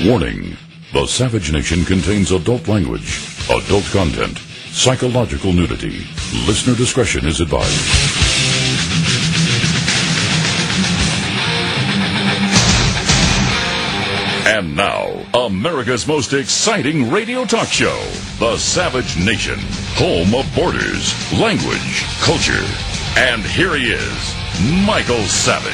Warning. The Savage Nation contains adult language, adult content, psychological nudity. Listener discretion is advised. And now, America's most exciting radio talk show, The Savage Nation, home of borders, language, culture. And here he is, Michael Savage.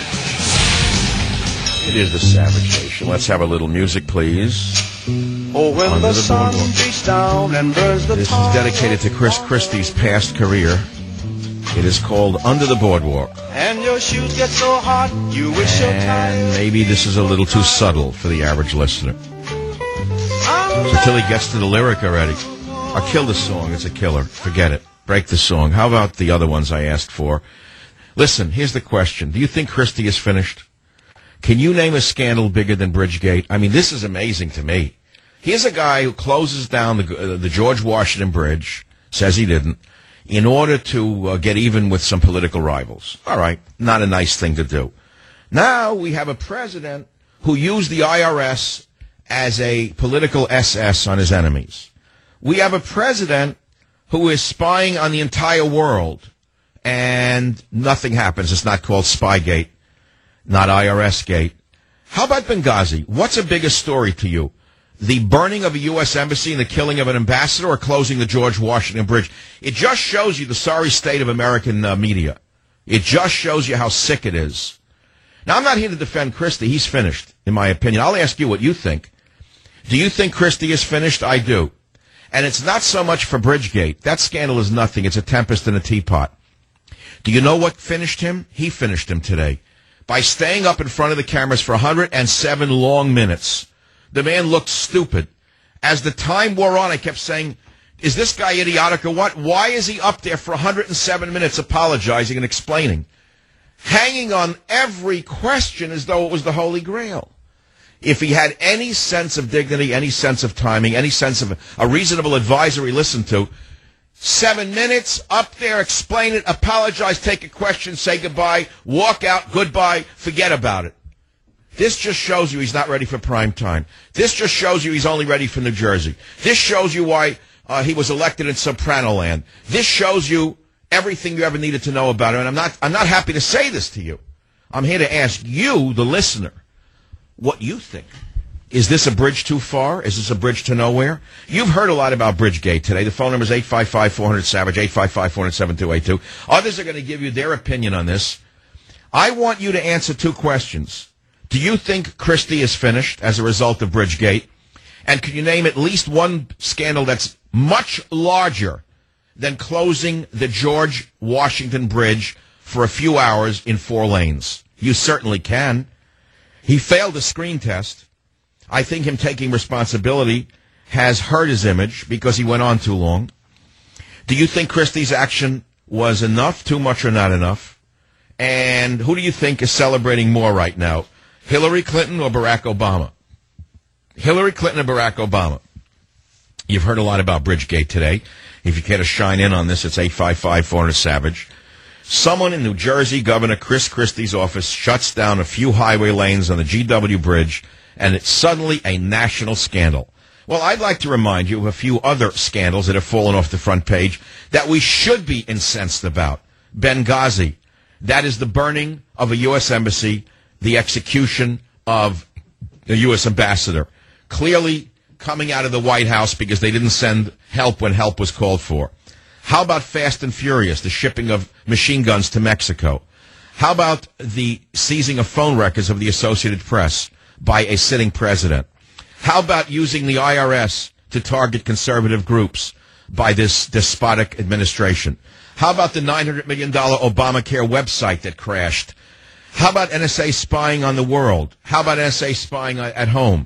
It is The Savage Nation. Let's have a little music, please. Oh, when the sun beats down and burns the This is dedicated to Chris Christie's past career. It is called Under the Boardwalk. And your shoes get so hot, you wish your And maybe this is a little too subtle for the average listener. So until he gets to the lyric already, I'll kill the song. It's a killer. Forget it. Break the song. How about the other ones I asked for? Listen, here's the question. Do you think Christie is finished? Can you name a scandal bigger than Bridgegate? I mean, this is amazing to me. Here's a guy who closes down the George Washington Bridge, says he didn't, in order to get even with some political rivals. All right, not a nice thing to do. Now we have a president who used the IRS as a political SS on his enemies. We have a president who is spying on the entire world, and nothing happens. It's not called Spygate, not IRS Gate. How about Benghazi? What's a bigger story to you? The burning of a U.S. embassy and the killing of an ambassador, or closing the George Washington Bridge? It just shows you the sorry state of American media. It just shows you how sick it is. Now, I'm not here to defend Christie. He's finished, in my opinion. I'll ask you what you think. Do you think Christie is finished? I do. And it's not so much for Bridgegate. That scandal is nothing. It's a tempest in a teapot. Do you know what finished him? He finished him today by staying up in front of the cameras for 107 long minutes. The man looked stupid. As the time wore on, I kept saying, is this guy idiotic or what? Why is he up there for 107 minutes apologizing and explaining? Hanging on every question as though it was the Holy Grail. If he had any sense of dignity, any sense of timing, any sense of a reasonable advisor he listened to, 7 minutes, up there, explain it, apologize, take a question, say goodbye, walk out, goodbye, forget about it. This just shows you he's not ready for prime time. This just shows you he's only ready for New Jersey. This shows you why he was elected in Soprano Land. This shows you everything you ever needed to know about him. And I'm not happy to say this to you. I'm here to ask you, the listener, what you think. Is this a bridge too far? Is this a bridge to nowhere? You've heard a lot about Bridgegate today. The phone number is 855-400-SAVAGE, 855-400-7282. Others are going to give you their opinion on this. I want you to answer two questions. Do you think Christie is finished as a result of Bridgegate? And can you name at least one scandal that's much larger than closing the George Washington Bridge for a few hours in 4 lanes? You certainly can. He failed the screen test. I think him taking responsibility has hurt his image because he went on too long. Do you think Christie's action was enough, too much, or not enough? And who do you think is celebrating more right now, Hillary Clinton or Barack Obama? Hillary Clinton or Barack Obama? You've heard a lot about Bridgegate today. If you care to shine in on this, it's 855-400-SAVAGE. Someone in New Jersey, Governor Chris Christie's office, shuts down a few highway lanes on the GW Bridge, and it's suddenly a national scandal. Well, I'd like to remind you of a few other scandals that have fallen off the front page that we should be incensed about. Benghazi, that is the burning of a U.S. embassy, the execution of a U.S. ambassador, clearly coming out of the White House because they didn't send help when help was called for. How about Fast and Furious, the shipping of machine guns to Mexico? How about the seizing of phone records of the Associated Press by a sitting president? How about using the IRS to target conservative groups by this despotic administration? How about the $900 million Obamacare website that crashed? How about NSA spying on the world? How about NSA spying at home?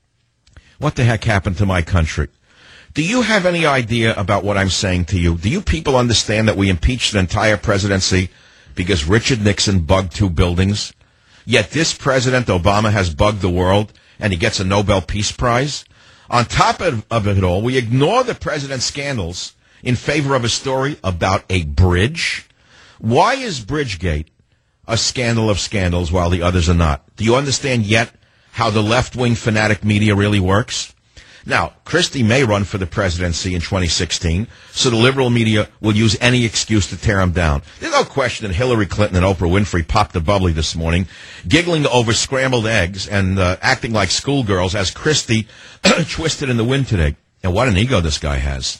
What the heck happened to my country? Do you have any idea about what I'm saying to you? Do you people understand that we impeached an entire presidency because Richard Nixon bugged 2 buildings? Yet this President Obama has bugged the world, and he gets a Nobel Peace Prize? On top of it all, we ignore the president's scandals in favor of a story about a bridge? Why is Bridgegate a scandal of scandals while the others are not? Do you understand yet how the left-wing fanatic media really works? Now, Christie may run for the presidency in 2016, so the liberal media will use any excuse to tear him down. There's no question that Hillary Clinton and Oprah Winfrey popped the bubbly this morning, giggling over scrambled eggs and acting like schoolgirls as Christie twisted in the wind today. And what an ego this guy has.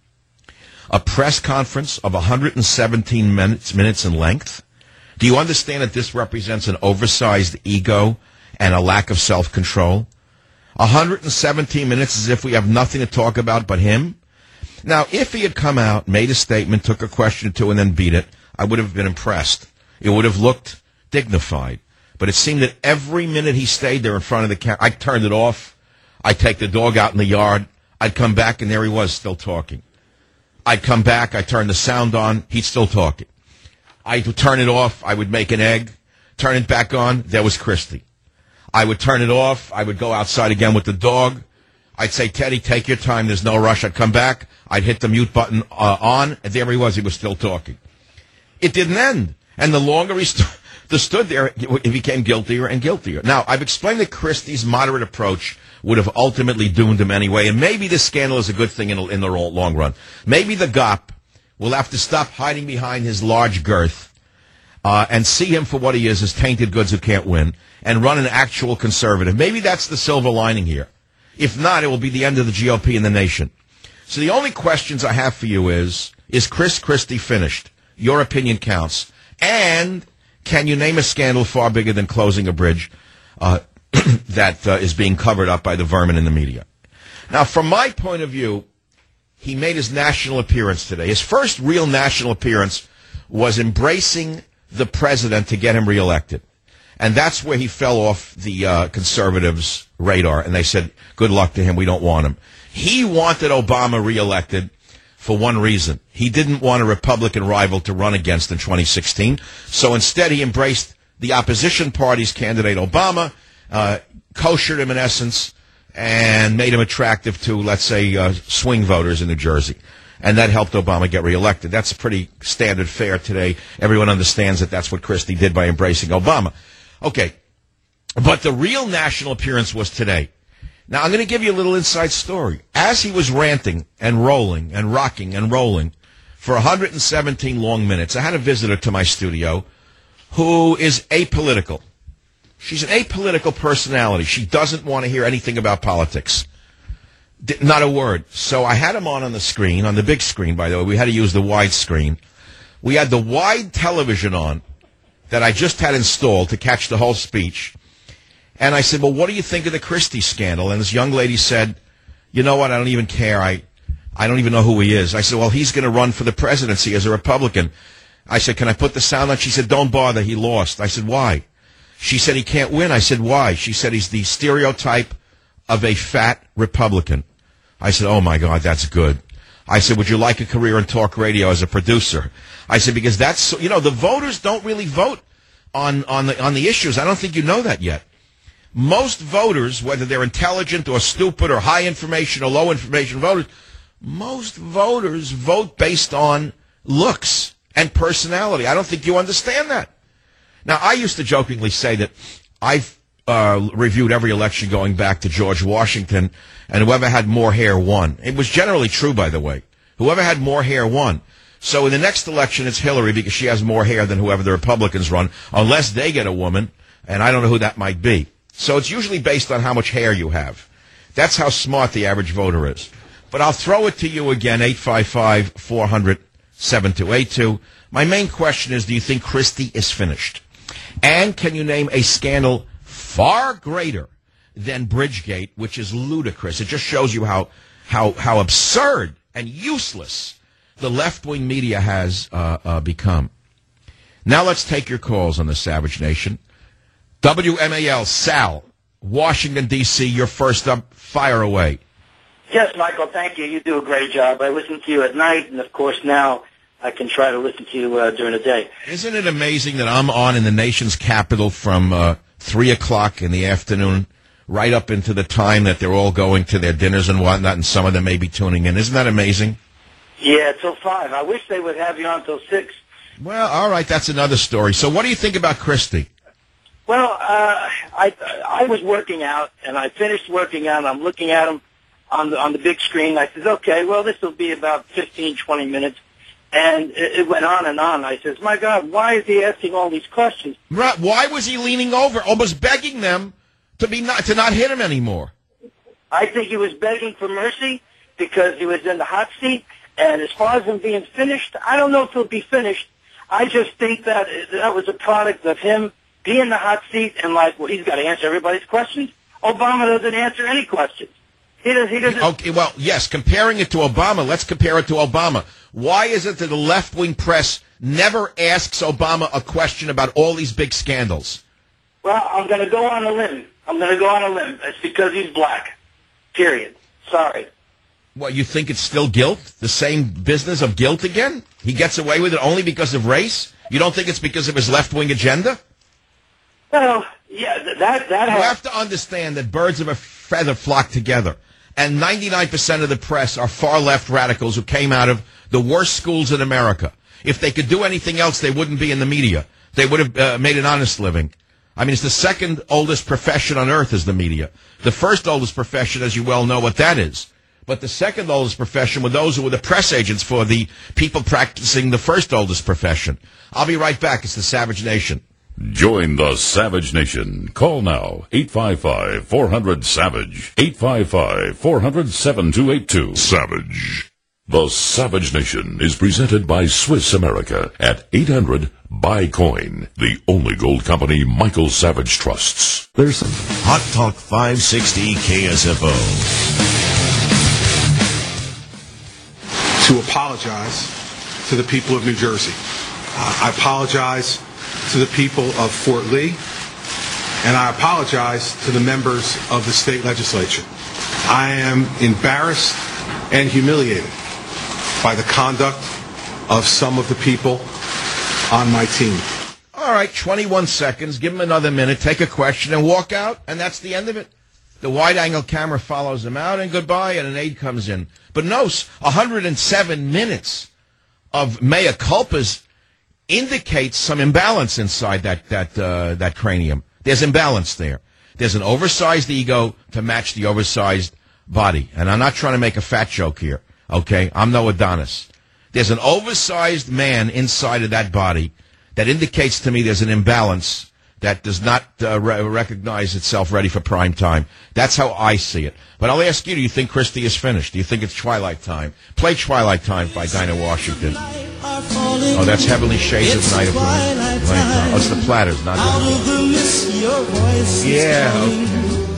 A press conference of 117 minutes in length. Do you understand that this represents an oversized ego and a lack of self-control? 117 minutes as if we have nothing to talk about but him? Now, if he had come out, made a statement, took a question or two, and then beat it, I would have been impressed. It would have looked dignified. But it seemed that every minute he stayed there in front of the camera, I turned it off. I'd take the dog out in the yard. I'd come back, and there he was, still talking. I'd come back. I'd turn the sound on. He's still talking. I'd turn it off. I would make an egg. Turn it back on. There was Christie. I would turn it off. I would go outside again with the dog. I'd say, Teddy, take your time. There's no rush. I'd come back. I'd hit the mute button on, and there he was. He was still talking. It didn't end. And the longer he stood there, he became guiltier and guiltier. Now, I've explained that Christie's moderate approach would have ultimately doomed him anyway, and maybe this scandal is a good thing in the long run. Maybe the GOP will have to stop hiding behind his large girth and see him for what he is, as tainted goods who can't win, and run an actual conservative. Maybe that's the silver lining here. If not, it will be the end of the GOP and the nation. So the only questions I have for you is Chris Christie finished? Your opinion counts. And can you name a scandal far bigger than closing a bridge that is being covered up by the vermin in the media? Now, from my point of view, he made his national appearance today. His first real national appearance was embracing the president to get him reelected. And that's where he fell off the conservatives' radar. And they said, good luck to him. We don't want him. He wanted Obama reelected for one reason. He didn't want a Republican rival to run against in 2016. So instead, he embraced the opposition party's candidate, Obama, koshered him in essence, and made him attractive to, let's say, swing voters in New Jersey. And that helped Obama get reelected. That's pretty standard fare today. Everyone understands that that's what Christie did by embracing Obama. Okay, but the real national appearance was today. Now, I'm going to give you a little inside story. As he was ranting and rolling and rocking and rolling for 117 long minutes, I had a visitor to my studio who is apolitical. She's an apolitical personality. She doesn't want to hear anything about politics. Not a word. So I had him on the screen, on the big screen, by the way. We had to use the wide screen. We had the wide television on that I just had installed to catch the whole speech. And I said, well, what do you think of the Christie scandal? And this young lady said, you know what, I don't even care. I don't even know who he is. I said, well, he's going to run for the presidency as a Republican. I said, can I put the sound on? She said, don't bother, he lost. I said, why? She said, he can't win. I said, why? She said, he's the stereotype of a fat Republican. I said, oh, my God, that's good. I said, would you like a career in talk radio as a producer? I said, because that's, you know, the voters don't really vote on the issues. I don't think you know that yet. Most voters, whether they're intelligent or stupid or high information or low information voters, most voters vote based on looks and personality. I don't think you understand that. Now, I used to jokingly say that I've reviewed every election going back to George Washington, and whoever had more hair won. It was generally true, by the way. Whoever had more hair won. So in the next election, it's Hillary because she has more hair than whoever the Republicans run, unless they get a woman, and I don't know who that might be. So it's usually based on how much hair you have. That's how smart the average voter is. But I'll throw it to you again, 855-400-7282. My main question is, do you think Christie is finished? And can you name a scandal far greater than Bridgegate, which is ludicrous? It just shows you how absurd and useless the left-wing media has become. Now let's take your calls on the Savage Nation. WMAL, Sal, Washington, D.C., you're first up. Fire away. Yes, Michael, thank you. You do a great job. I listen to you at night, and, of course, now I can try to listen to you during the day. Isn't it amazing that I'm on in the nation's capital from 3 o'clock in the afternoon right up into the time that they're all going to their dinners and whatnot, and some of them may be tuning in. Isn't that amazing? Yeah, till 5. I wish they would have you on till 6. Well, all right, that's another story. So what do you think about Christie? Well, I was working out, and I finished working out, and I'm looking at him on the big screen. I said, okay, well, this will be about 15, 20 minutes. And it went on and on. I says, my God, why is he asking all these questions? Right. Why was he leaning over, almost begging them to not hit him anymore? I think he was begging for mercy because he was in the hot seat. And as far as him being finished, I don't know if he'll be finished. I just think that was a product of him being in the hot seat and well, he's got to answer everybody's questions. Obama doesn't answer any questions. He doesn't. Okay, well, yes, comparing it to Obama, let's compare it to Obama. Why is it that the left-wing press never asks Obama a question about all these big scandals? Well, I'm going to go on a limb. It's because he's black. Period. Sorry. Well, you think it's still guilt? The same business of guilt again? He gets away with it only because of race? You don't think it's because of his left-wing agenda? Well, yeah, that You have to understand that birds of a feather flock together. And 99% of the press are far-left radicals who came out of the worst schools in America. If they could do anything else, they wouldn't be in the media. They would have made an honest living. I mean, it's the second oldest profession on earth is the media. The first oldest profession, as you well know what that is. But the second oldest profession were those who were the press agents for the people practicing the first oldest profession. I'll be right back. It's the Savage Nation. Join the Savage Nation. Call now, 855-400-SAVAGE, 855-400-7282. Savage. The Savage Nation is presented by Swiss America at 800-BUY-COIN, the only gold company Michael Savage trusts. There's some Hot Talk 560 KSFO. To apologize to the people of New Jersey. I apologize to the people of Fort Lee, and I apologize to the members of the state legislature. I am embarrassed and humiliated by the conduct of some of the people on my team. All right, 21 seconds. Give him another minute. Take a question and walk out, and that's the end of it. The wide-angle camera follows him out, and goodbye, and an aide comes in. But no, 107 minutes of mea culpas indicates some imbalance inside that cranium. There's imbalance there. There's an oversized ego to match the oversized body. And I'm not trying to make a fat joke here, okay? I'm no Adonis. There's an oversized man inside of that body that indicates to me there's an imbalance that does not recognize itself ready for prime time. That's how I see it. But I'll ask you, do you think Christie is finished? Do you think it's Twilight Time? Play Twilight Time by Dinah Washington. Oh, that's Heavenly Shades of Night of Twilight Time. Oh, it's the Platters, not that. Yeah, okay.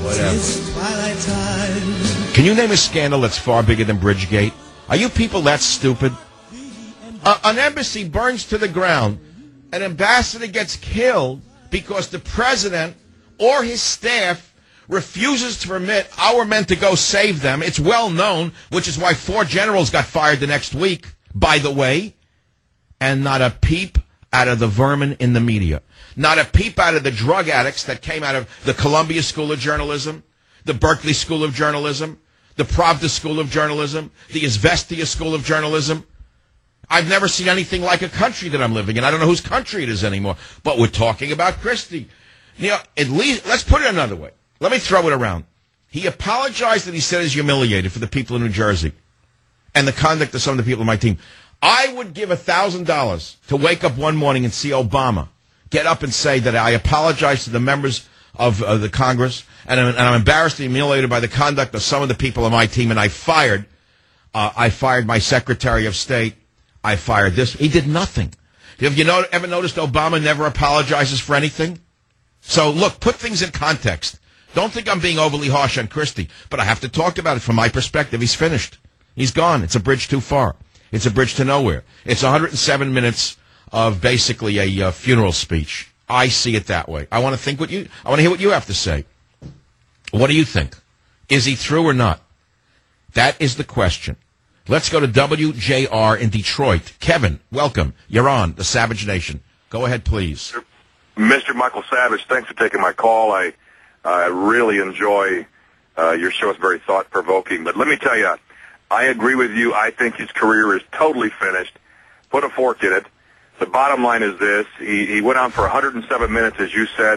Whatever. Can you name a scandal that's far bigger than Bridgegate? Are you people that stupid? An embassy burns to the ground. An ambassador gets killed because the president or his staff refuses to permit our men to go save them. It's well known, which is why 4 generals got fired the next week, by the way. And not a peep out of the vermin in the media. Not a peep out of the drug addicts that came out of the Columbia School of Journalism, the Berkeley School of Journalism, the Pravda School of Journalism, the Izvestia School of Journalism. I've never seen anything like a country that I'm living in. I don't know whose country it is anymore. But we're talking about Christie. You know, at least, let's put it another way. Let me throw it around. He apologized and he said he's humiliated for the people in New Jersey and the conduct of some of the people on my team. I would give $1,000 to wake up one morning and see Obama get up and say that I apologize to the members of the Congress and I'm embarrassed and humiliated by the conduct of some of the people on my team, and I fired my Secretary of State. I fired this. He did nothing. Have you ever noticed Obama never apologizes for anything? So, look, put things in context. Don't think I'm being overly harsh on Christie, but I have to talk about it from my perspective. He's finished. He's gone. It's a bridge too far. It's a bridge to nowhere. It's 107 minutes of basically a funeral speech. I see it that way. I want to hear what you have to say. What do you think? Is he through or not? That is the question. Let's go to WJR in Detroit. Kevin, welcome. You're on the Savage Nation. Go ahead, please. Mr. Michael Savage, thanks for taking my call. I really enjoy your show. It's very thought-provoking. But let me tell you, I agree with you. I think his career is totally finished. Put a fork in it. The bottom line is this. He went on for 107 minutes, as you said,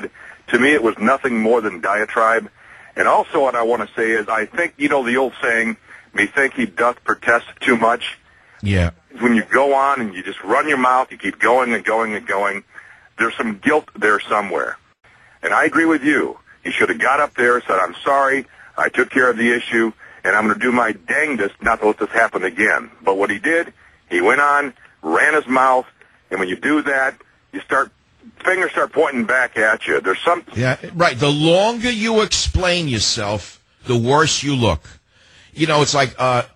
To me, it was nothing more than diatribe. And also what I want to say is I think, the old saying, "Methink he doth protest too much." Yeah. When you go on and you just run your mouth, you keep going and going and going, there's some guilt there somewhere. And I agree with you. He should have got up there and said, "I'm sorry, I took care of the issue, and I'm going to do my dangdest not to let this happen again." But what he did, he went on, ran his mouth, and when you do that, fingers start pointing back at you. There's some... Yeah, right. The longer you explain yourself, the worse you look. It's like,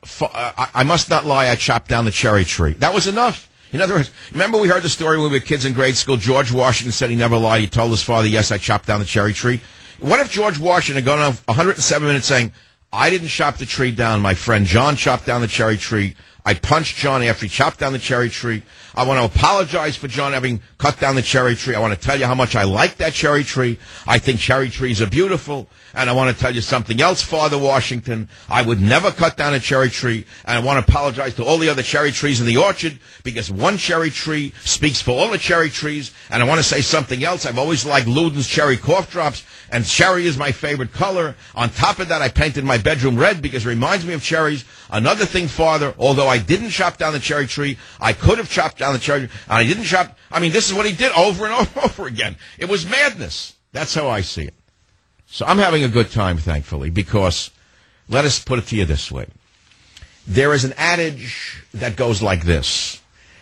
I must not lie, I chopped down the cherry tree. That was enough. In other words, remember we heard the story when we were kids in grade school? George Washington said he never lied. He told his father, "Yes, I chopped down the cherry tree." What if George Washington had gone on 107 minutes saying, "I didn't chop the tree down. My friend John chopped down the cherry tree. I punched John after he chopped down the cherry tree. I want to apologize for John having cut down the cherry tree. I want to tell you how much I like that cherry tree. I think cherry trees are beautiful. And I want to tell you something else, Father Washington. I would never cut down a cherry tree. And I want to apologize to all the other cherry trees in the orchard because one cherry tree speaks for all the cherry trees. And I want to say something else. I've always liked Luden's cherry cough drops, and cherry is my favorite color. On top of that, I painted my bedroom red because it reminds me of cherries. Another thing, Father, although I didn't chop down the cherry tree, I could have chopped down the cherry tree, and I didn't chop. I mean, this is what he did over and over again. It was madness. That's how I see it. So I'm having a good time, thankfully, because let us put it to you this way. There is an adage that goes like this.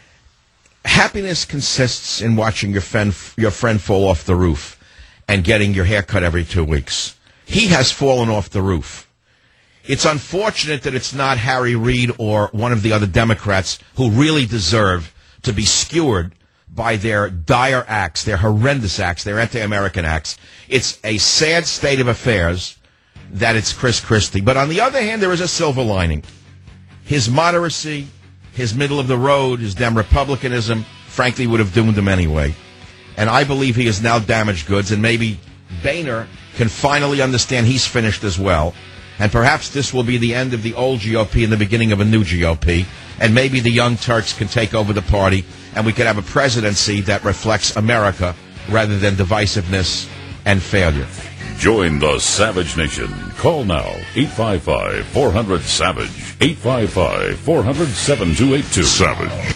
Happiness consists in watching your friend fall off the roof and getting your hair cut every 2 weeks. He has fallen off the roof. It's unfortunate that it's not Harry Reid or one of the other Democrats who really deserve to be skewered by their dire acts, their horrendous acts, their anti-American acts. It's a sad state of affairs that it's Chris Christie. But on the other hand, there is a silver lining. His moderacy, his middle of the road, his Dem Republicanism, frankly, would have doomed him anyway. And I believe he is now damaged goods, and maybe Boehner can finally understand he's finished as well. And perhaps this will be the end of the old GOP and the beginning of a new GOP. And maybe the Young Turks can take over the party, and we could have a presidency that reflects America rather than divisiveness and failure. Join the Savage Nation. Call now, 855-400-SAVAGE, 855-400-7282. Savage.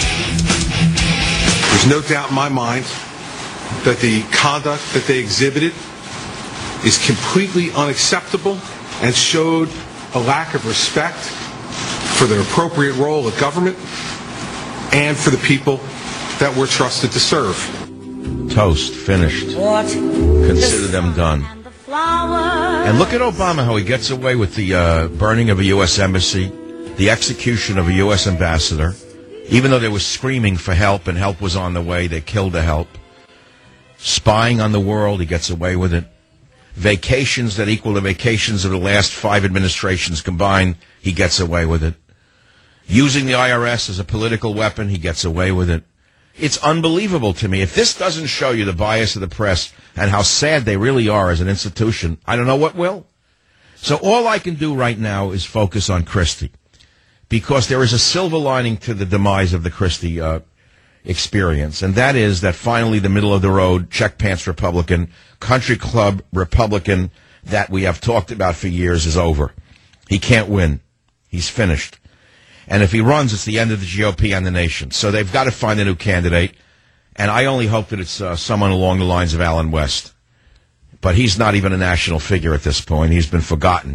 There's no doubt in my mind that the conduct that they exhibited is completely unacceptable and showed a lack of respect for their appropriate role of government and for the people that we're trusted to serve. Toast. Finished. Consider them done. And look at Obama, how he gets away with the burning of a U.S. embassy, the execution of a U.S. ambassador. Even though they were screaming for help and help was on the way, they killed the help. Spying on the world, he gets away with it. Vacations that equal the vacations of the last 5 administrations combined, he gets away with it. Using the IRS as a political weapon, he gets away with it. It's unbelievable to me. If this doesn't show you the bias of the press and how sad they really are as an institution, I don't know what will. So all I can do right now is focus on Christie, because there is a silver lining to the demise of the Christie experience, and that is that finally the middle-of-the-road, check-pants Republican, country club Republican that we have talked about for years is over. He can't win. He's finished. And if he runs, it's the end of the GOP and the nation. So they've got to find a new candidate, and I only hope that it's someone along the lines of Alan West. But he's not even a national figure at this point. He's been forgotten.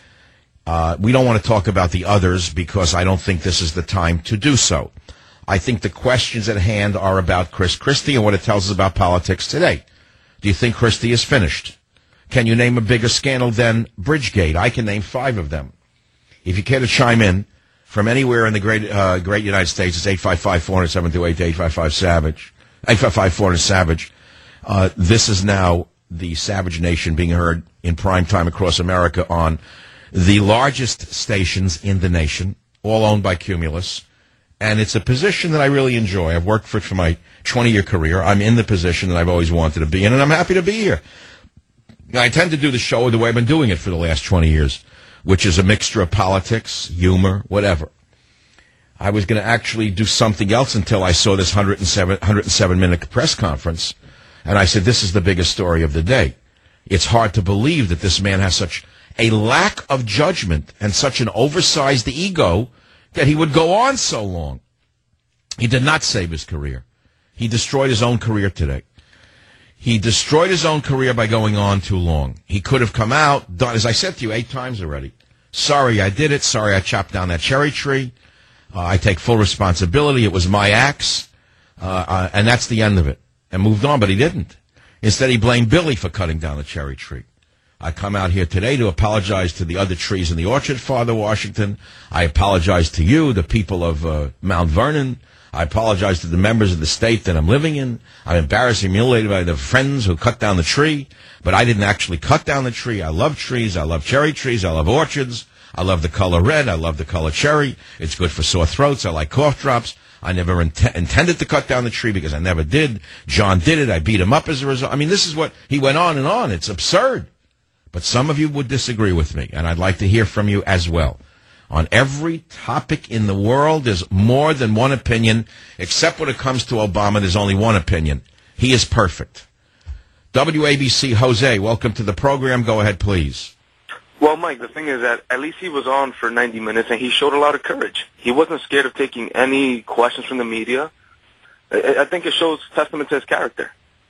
We don't want to talk about the others because I don't think this is the time to do so. I think the questions at hand are about Chris Christie and what it tells us about politics today. Do you think Christie is finished? Can you name a bigger scandal than Bridgegate? I can name 5 of them. If you care to chime in from anywhere in the great United States, it's 855-400-7282, 855-SAVAGE, 855-400-SAVAGE. This is now the Savage Nation being heard in prime time across America on the largest stations in the nation, all owned by Cumulus. And it's a position that I really enjoy. I've worked for it for my 20-year career. I'm in the position that I've always wanted to be in, and I'm happy to be here. Now, I tend to do the show the way I've been doing it for the last 20 years, which is a mixture of politics, humor, whatever. I was going to actually do something else until I saw this 107-minute press conference, And I said, this is the biggest story of the day. It's hard to believe that this man has such a lack of judgment and such an oversized ego that he would go on so long. He did not save his career. He destroyed his own career today. He destroyed his own career by going on too long. He could have come out, done, as I said to you 8 times already. Sorry I did it. Sorry I chopped down that cherry tree. I take full responsibility. It was my axe. And that's the end of it. And moved on, but he didn't. Instead, he blamed Billy for cutting down the cherry tree. I come out here today to apologize to the other trees in the orchard, Father Washington. I apologize to you, the people of Mount Vernon. I apologize to the members of the state that I'm living in. I'm embarrassed and humiliated by the friends who cut down the tree, but I didn't actually cut down the tree. I love trees. I love cherry trees. I love orchards. I love the color red. I love the color cherry. It's good for sore throats. I like cough drops. I never intended to cut down the tree because I never did. John did it. I beat him up as a result. I mean, this is what he went on and on. It's absurd. But some of you would disagree with me, and I'd like to hear from you as well. On every topic in the world, there's more than one opinion. Except when it comes to Obama, there's only one opinion. He is perfect. WABC, Jose, welcome to the program. Go ahead, please. Well, Mike, the thing is that at least he was on for 90 minutes, and he showed a lot of courage. He wasn't scared of taking any questions from the media. I think it shows testament to his character.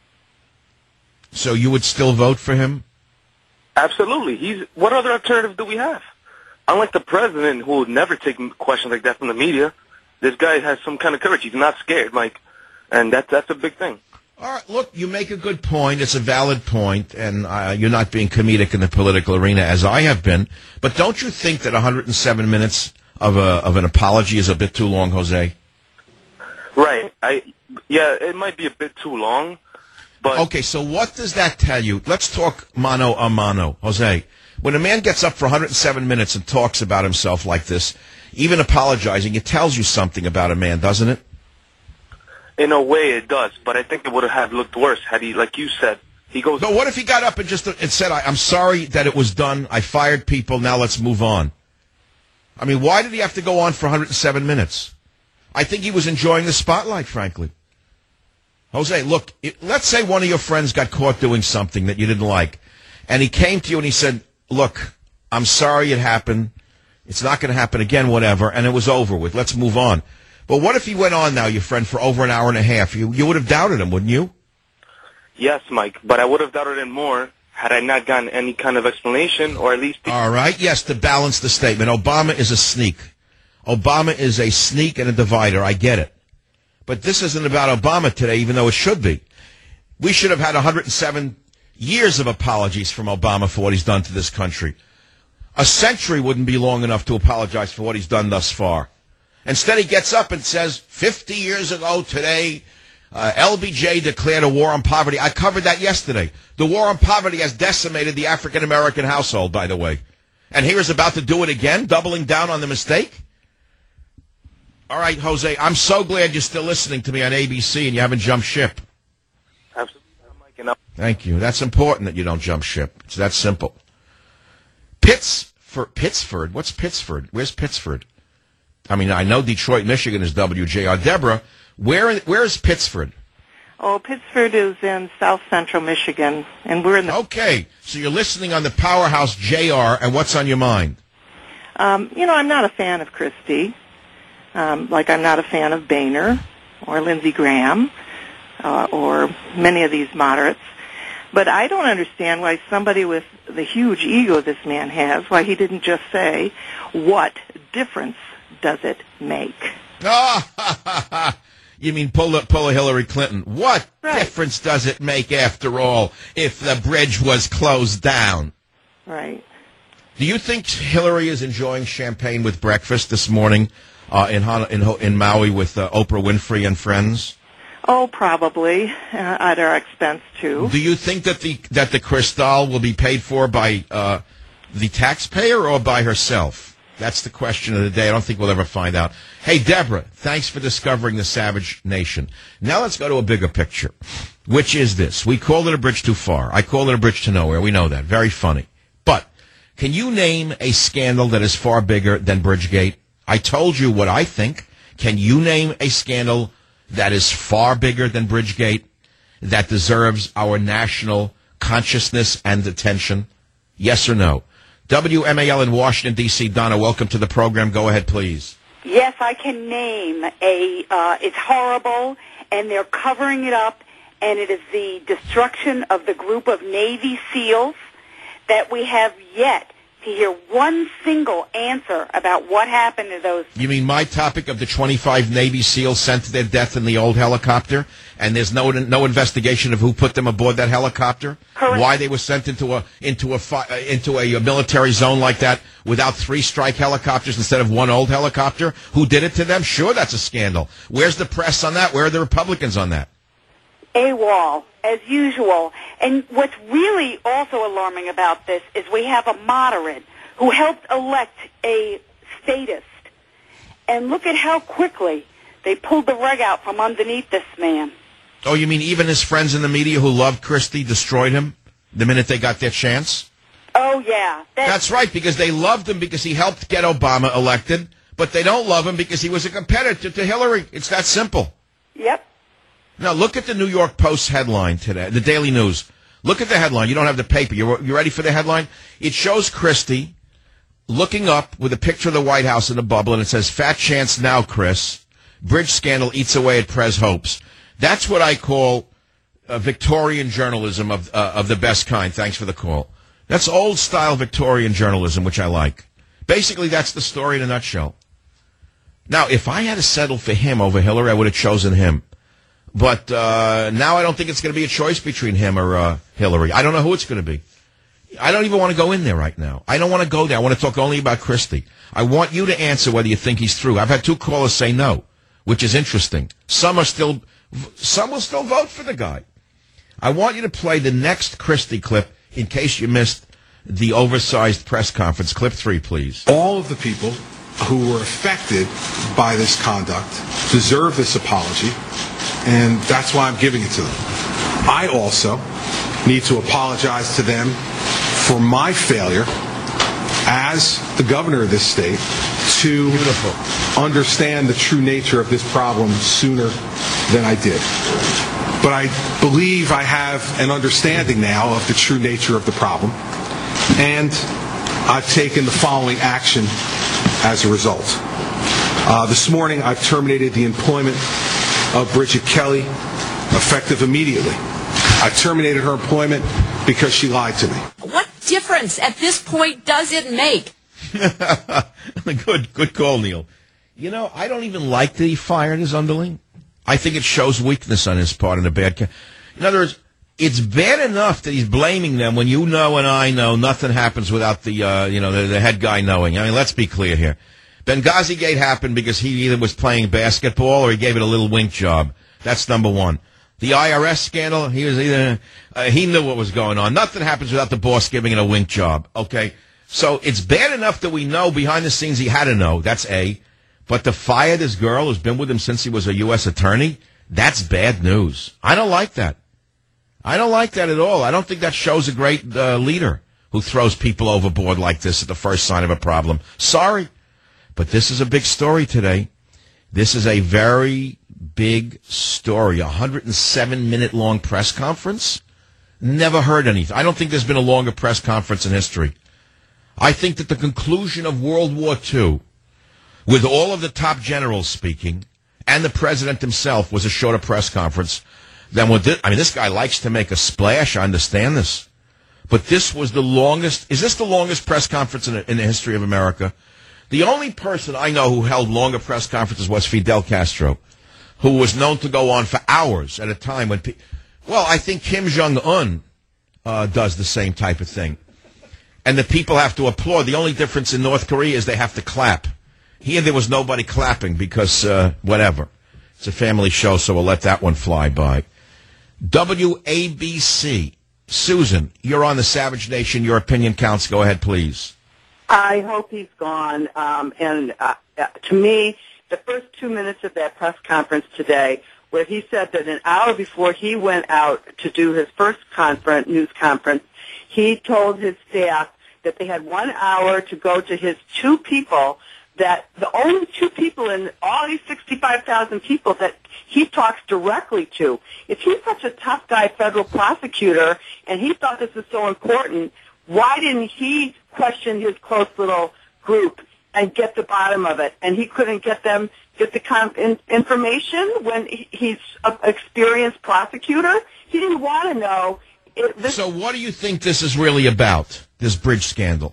So you would still vote for him? Absolutely. What other alternative do we have? Unlike the president, who would never take questions like that from the media, this guy has some kind of courage. He's not scared, Mike, and that's a big thing. All right, look, you make a good point. It's a valid point, and you're not being comedic in the political arena as I have been. But don't you think that 107 minutes of an apology is a bit too long, Jose? Right. Yeah, it might be a bit too long. But okay, so what does that tell you? Let's talk mano a mano, Jose. When a man gets up for 107 minutes and talks about himself like this, even apologizing, it tells you something about a man, doesn't it? In a way, it does. But I think it would have looked worse had he, like you said, he goes... But what if he got up and just said, I'm sorry that it was done, I fired people, now let's move on? I mean, why did he have to go on for 107 minutes? I think he was enjoying the spotlight, frankly. Jose, look, let's say one of your friends got caught doing something that you didn't like, and he came to you and he said, look, I'm sorry it happened. It's not going to happen again, whatever, and it was over with. Let's move on. But what if he went on now, your friend, for over an hour and a half? You would have doubted him, wouldn't you? Yes, Mike, but I would have doubted him more had I not gotten any kind of explanation, or at least... All right, yes, to balance the statement. Obama is a sneak. Obama is a sneak and a divider. I get it. But this isn't about Obama today, even though it should be. We should have had 107 years of apologies from Obama for what he's done to this country. A century wouldn't be long enough to apologize for what he's done thus far. Instead, he gets up and says, 50 years ago today, LBJ declared a war on poverty. I covered that yesterday. The war on poverty has decimated the African-American household, by the way. And here he's about to do it again, doubling down on the mistake? All right, Jose, I'm so glad you're still listening to me on ABC and you haven't jumped ship. Absolutely, Mike. Thank you. That's important that you don't jump ship. It's that simple. Pittsford? What's Pittsford? Where's Pittsford? I mean, I know Detroit, Michigan is WJR. Deborah, where is Pittsford? Oh, Pittsford is in south central Michigan, and we're in the... Okay, so you're listening on the Powerhouse JR, and what's on your mind? I'm not a fan of Christie. Like I'm not a fan of Boehner or Lindsey Graham or many of these moderates. But I don't understand why somebody with the huge ego this man has, why he didn't just say, what difference does it make? You mean pull a Hillary Clinton. What difference does it make, after all, if the bridge was closed down? Right. Do you think Hillary is enjoying champagne with breakfast this morning in Maui with Oprah Winfrey and friends? Oh, probably at our expense too. Do you think that the Cristal will be paid for by the taxpayer or by herself? That's the question of the day. I don't think we'll ever find out. Hey, Deborah, thanks for discovering the Savage Nation. Now let's go to a bigger picture, which is this. We called it a bridge too far. I call it a bridge to nowhere. We know that. Very funny. But can you name a scandal that is far bigger than Bridgegate? I told you what I think. Can you name a scandal that is far bigger than Bridgegate? that deserves our national consciousness and attention? Yes or no? WMAL in Washington, D.C. Donna, welcome to the program. Go ahead, please. Yes, I can name it's horrible, and they're covering it up, and it is the destruction of the group of Navy SEALs that we have yet to hear one single answer about what happened to those. You mean my topic of the 25 Navy SEALs sent to their death in the old helicopter, and there's no investigation of who put them aboard that helicopter? Correct. Why they were sent into a military zone like that without 3 strike helicopters instead of one old helicopter? Who did it to them? Sure, that's a scandal. Where's the press on that? Where are the Republicans on that? AWOL, as usual. And what's really also alarming about this is we have a moderate who helped elect a statist. And look at how quickly they pulled the rug out from underneath this man. Oh, you mean even his friends in the media who loved Christie destroyed him the minute they got their chance? Oh, yeah. That's right, because they loved him because he helped get Obama elected, but they don't love him because he was a competitor to Hillary. It's that simple. Yep. Now, look at the New York Post headline today, the Daily News. Look at the headline. You don't have the paper. You ready for the headline? It shows Christie looking up with a picture of the White House in a bubble, and it says, "Fat chance now, Chris. Bridge scandal eats away at Prez hopes." That's what I call Victorian journalism of the best kind. Thanks for the call. That's old-style Victorian journalism, which I like. Basically, that's the story in a nutshell. Now, if I had to settle for him over Hillary, I would have chosen him. But now I don't think it's going to be a choice between him or Hillary. I don't know who it's going to be. I don't even want to go in there right now. I don't want to go there. I want to talk only about Christie. I want you to answer whether you think he's through. I've had 2 callers say no, which is interesting. Some will still vote for the guy. I want you to play the next Christie clip in case you missed the oversized press conference. Clip 3, please. All of the people who were affected by this conduct deserve this apology, and that's why I'm giving it to them. I also need to apologize to them for my failure as the governor of this state to understand the true nature of this problem sooner than I did. But I believe I have an understanding now of the true nature of the problem, and I've taken the following action as a result. This morning, I've terminated the employment of Bridget Kelly, effective immediately. I terminated her employment because she lied to me. What difference at this point does it make? Good call, Neil. You know, I don't even like that he fired his underling. I think it shows weakness on his part in a bad case. In other words, it's bad enough that he's blaming them when you know and I know nothing happens without the head guy knowing. I mean, let's be clear here. Benghazi Gate happened because he either was playing basketball or he gave it a little wink job. That's number one. The IRS scandal, he knew what was going on. Nothing happens without the boss giving it a wink job. Okay, so it's bad enough that we know behind the scenes he had to know. That's A. But to fire this girl who's been with him since he was a U.S. attorney, that's bad news. I don't like that. I don't like that at all. I don't think that shows a great leader who throws people overboard like this at the first sign of a problem. Sorry, but this is a big story today. This is a very big story. 107-minute long press conference. Never heard anything. I don't think there's been a longer press conference in history. I think that the conclusion of World War II, with all of the top generals speaking, and the president himself, was a shorter press conference than what this. I mean, this guy likes to make a splash. I understand this. But this was the longest. Is this the longest press conference in the history of America? The only person I know who held longer press conferences was Fidel Castro, who was known to go on for hours at a time when I think Kim Jong-un does the same type of thing. And the people have to applaud. The only difference in North Korea is they have to clap. Here there was nobody clapping because, whatever. It's a family show, so we'll let that one fly by. WABC. Susan, you're on the Savage Nation. Your opinion counts. Go ahead, please. I hope he's gone. To me, the first 2 minutes of that press conference today, where he said that an hour before he went out to do his first news conference, he told his staff that they had 1 hour to go to his 2 people that the only two people in all these 65,000 people that he talks directly to, if he's such a tough guy federal prosecutor and he thought this was so important, why didn't he question his close little group and get the bottom of it? And he couldn't get the kind of information when he's an experienced prosecutor? He didn't want to know. So what do you think this is really about, this bridge scandal?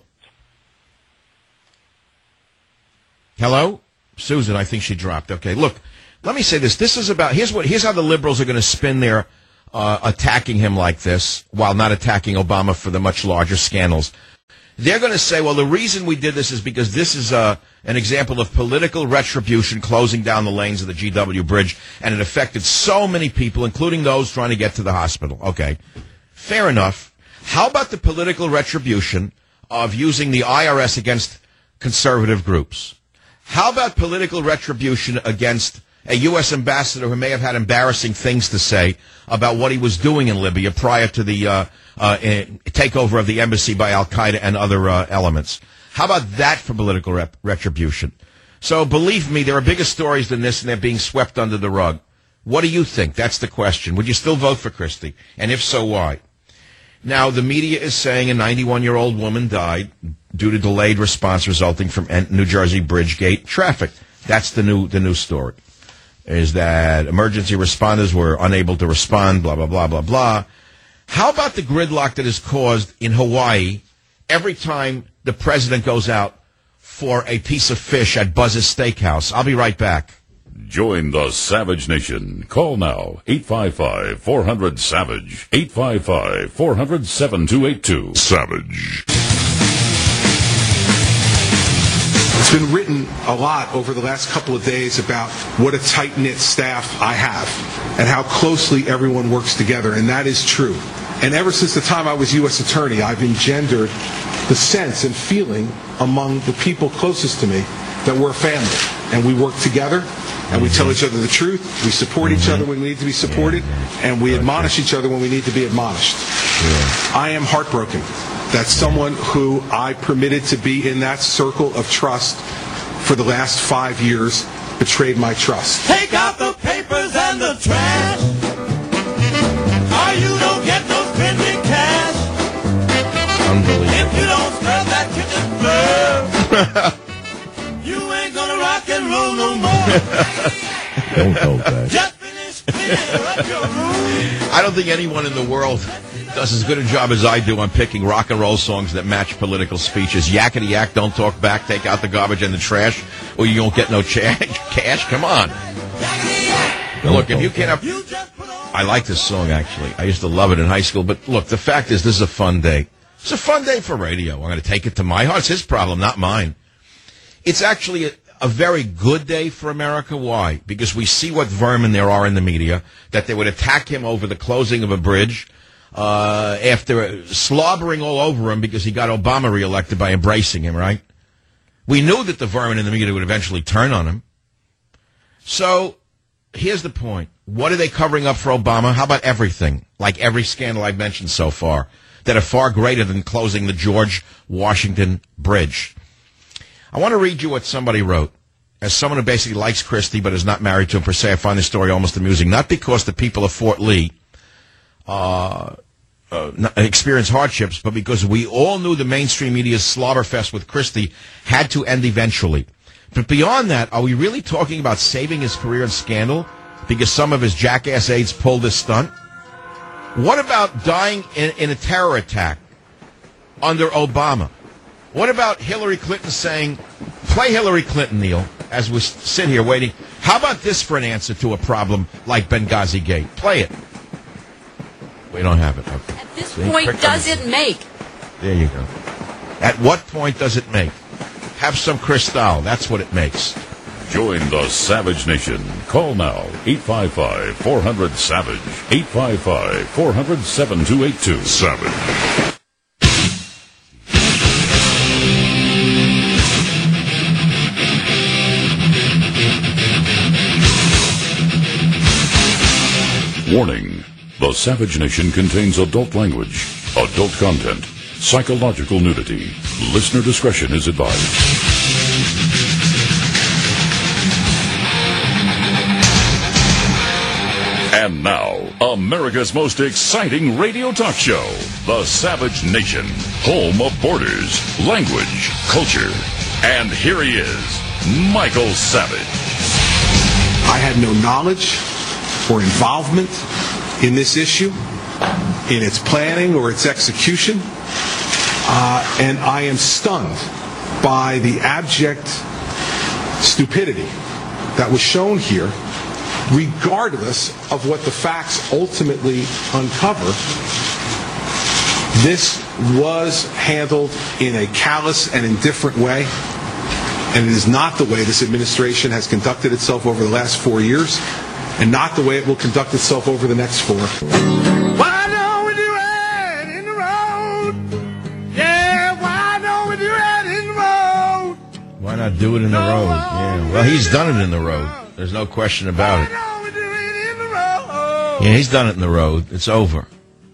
Hello? Susan, I think she dropped. Okay, look, let me say this. This is about, here's how the liberals are going to spin their attacking him like this, while not attacking Obama for the much larger scandals. They're going to say, well, the reason we did this is because this is an example of political retribution closing down the lanes of the GW Bridge, and it affected so many people, including those trying to get to the hospital. Okay, fair enough. How about the political retribution of using the IRS against conservative groups? How about political retribution against a U.S. ambassador who may have had embarrassing things to say about what he was doing in Libya prior to the takeover of the embassy by al-Qaeda and other elements? How about that for political retribution? So believe me, there are bigger stories than this, and they're being swept under the rug. What do you think? That's the question. Would you still vote for Christie? And if so, why? Now, the media is saying a 91-year-old woman died due to delayed response resulting from New Jersey Bridgegate traffic. That's the new story, is that emergency responders were unable to respond, blah, blah, blah, blah, blah. How about the gridlock that is caused in Hawaii every time the president goes out for a piece of fish at Buzz's Steakhouse? I'll be right back. Join the Savage Nation. Call now, 855-400-SAVAGE, 855-400-7282. Savage. It's been written a lot over the last couple of days about what a tight-knit staff I have and how closely everyone works together, and that is true. And ever since the time I was U.S. Attorney, I've engendered the sense and feeling among the people closest to me that we're a family, and we work together, and we tell each other the truth, we support each other when we need to be supported, and we admonish each other when we need to be admonished. I am heartbroken that someone who I permitted to be in that circle of trust for the last 5 years betrayed my trust. Take out the papers and the trash, or you don't get no spending cash. Unbelievable. If you don't scrub that kitchen floor, you ain't gonna rock and roll no more. Don't hold that. Just finish cleaning up your room. I don't think anyone in the world does as good a job as I do on picking rock and roll songs that match political speeches. Yakety yak, don't talk back, take out the garbage and the trash, or you won't get no cash. Come on. Now, look, if you can't have... I like this song, actually. I used to love it in high school. But look, the fact is, this is a fun day. It's a fun day for radio. I'm going to take it to my heart. It's his problem, not mine. It's actually a very good day for America. Why? Because we see what vermin there are in the media, that they would attack him over the closing of a bridge after slobbering all over him because he got Obama reelected by embracing him, right? We knew that the vermin in the media would eventually turn on him. So here's the point. What are they covering up for Obama? How about everything, like every scandal I've mentioned so far, that are far greater than closing the George Washington Bridge? I want to read you what somebody wrote. As someone who basically likes Christie but is not married to him per se, I find this story almost amusing. Not because the people of Fort Lee experience hardships, but because we all knew the mainstream media's slobberfest with Christie had to end eventually. But beyond that, are we really talking about saving his career in scandal because some of his jackass aides pulled this stunt? What about dying in a terror attack under Obama? What about Hillary Clinton saying, play Hillary Clinton, Neil, as we sit here waiting. How about this for an answer to a problem like Benghazi Gate? Play it. We don't have it. Okay. At this point, does it make? There you go. At what point does it make? Have some Cristal. That's what it makes. Join the Savage Nation. Call now, 855-400-SAVAGE, 855-400-7282. Savage. Warning. The Savage Nation contains adult language, adult content, psychological nudity. Listener discretion is advised. And now, America's most exciting radio talk show, The Savage Nation, home of borders, language, culture. And here he is, Michael Savage. I had no knowledge or involvement in this issue, in its planning or its execution, and I am stunned by the abject stupidity that was shown here, regardless of what the facts ultimately uncover. This was handled in a callous and indifferent way, and it is not the way this administration has conducted itself over the last 4 years, and not the way it will conduct itself over the next 4. Why don't we do it in the road? Yeah, why don't we do it in the road? Why not do it in the road? Yeah. Well, he's done it in the road. There's no question about it. Yeah, he's done it in the road. It's over.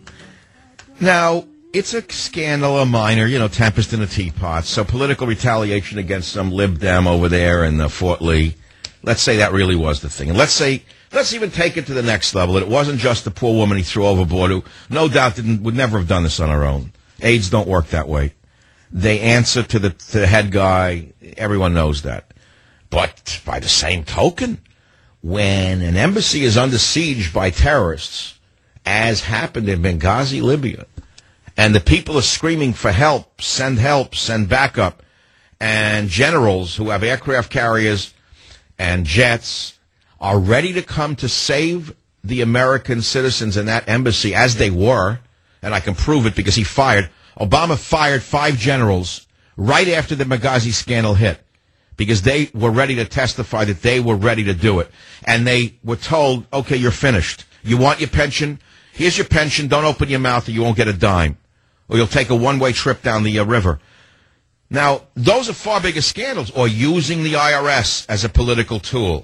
Now, it's a scandal, a minor, tempest in a teapot. So political retaliation against some Lib Dem over there in Fort Lee. Let's say that really was the thing. And let's even take it to the next level. It wasn't just the poor woman he threw overboard who no doubt would never have done this on her own. AIDS don't work that way. They answer to the head guy. Everyone knows that. But by the same token, when an embassy is under siege by terrorists, as happened in Benghazi, Libya, and the people are screaming for help, send backup, and generals who have aircraft carriers and jets are ready to come to save the American citizens in that embassy, as they were, and I can prove it because Obama fired 5 generals right after the Benghazi scandal hit, because they were ready to testify that they were ready to do it. And they were told, okay, you're finished. You want your pension? Here's your pension. Don't open your mouth or you won't get a dime. Or you'll take a one-way trip down the river. Now, those are far bigger scandals. Or using the IRS as a political tool.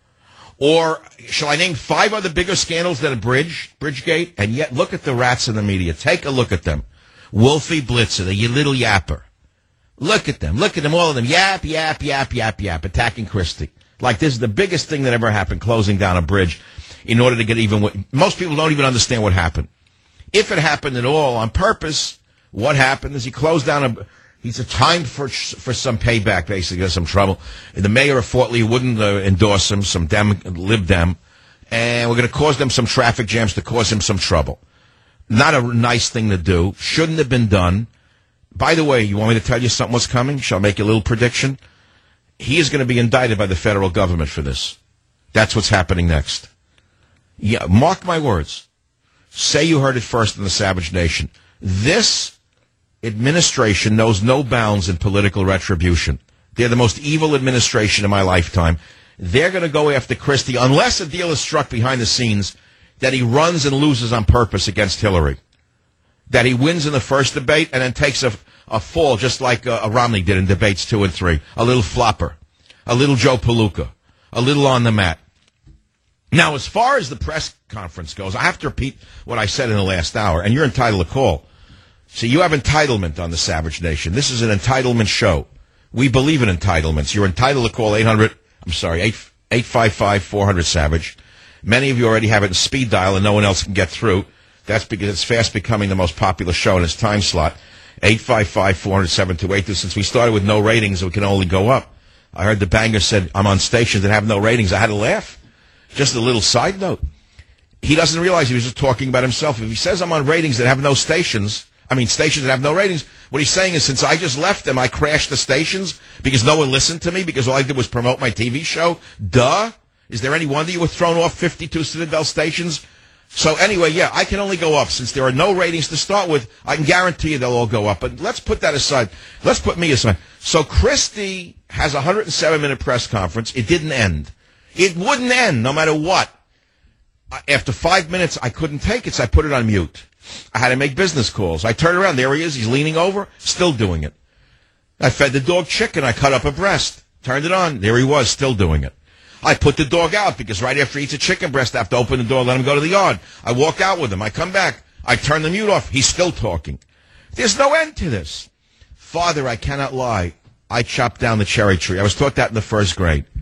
Or shall I name 5 other bigger scandals than Bridgegate? And yet, look at the rats in the media. Take a look at them. Wolfie Blitzer, the little yapper. Look at them, all of them. Yap, attacking Christie. Like this is the biggest thing that ever happened, closing down a bridge in order to get even with. Most people don't even understand what happened. If it happened at all on purpose, what happened is he closed down he's timed for some payback, basically, some trouble. The mayor of Fort Lee wouldn't endorse him, some Lib Dem, and we're going to cause them some traffic jams to cause him some trouble. Not a nice thing to do. Shouldn't have been done. By the way, you want me to tell you something was coming? Shall I make a little prediction? He is going to be indicted by the federal government for this. That's what's happening next. Yeah, mark my words. Say you heard it first in the Savage Nation. This administration knows no bounds in political retribution. They're the most evil administration in my lifetime. They're going to go after Christie unless a deal is struck behind the scenes that he runs and loses on purpose against Hillary. That he wins in the first debate and then takes a fall just like Romney did in debates 2 and 3. A little flopper. A little Joe Palooka. A little on the mat. Now, as far as the press conference goes, I have to repeat what I said in the last hour, and you're entitled to call. See, you have entitlement on the Savage Nation. This is an entitlement show. We believe in entitlements. You're entitled to call 855-400-SAVAGE. Many of you already have it in speed dial and no one else can get through. That's because it's fast becoming the most popular show in its time slot. 855-400-7282. Since we started with no ratings, we can only go up. I heard the banger said, I'm on stations that have no ratings. I had to laugh. Just a little side note. He doesn't realize he was just talking about himself. If he says I'm on ratings that have no stations that have no ratings, what he's saying is since I just left them, I crashed the stations because no one listened to me because all I did was promote my TV show. Duh. Is there any wonder you were thrown off 52 Citadel stations? So anyway, yeah, I can only go up. Since there are no ratings to start with, I can guarantee you they'll all go up. But let's put that aside. Let's put me aside. So Christie has a 107-minute press conference. It didn't end. It wouldn't end no matter what. After 5 minutes, I couldn't take it, so I put it on mute. I had to make business calls. I turned around. There he is. He's leaning over, still doing it. I fed the dog chicken. I cut up a breast. Turned it on. There he was, still doing it. I put the dog out because right after he eats a chicken breast, I have to open the door, let him go to the yard. I walk out with him. I come back. I turn the mute off. He's still talking. There's no end to this. Father, I cannot lie. I chopped down the cherry tree. I was taught that in the first grade.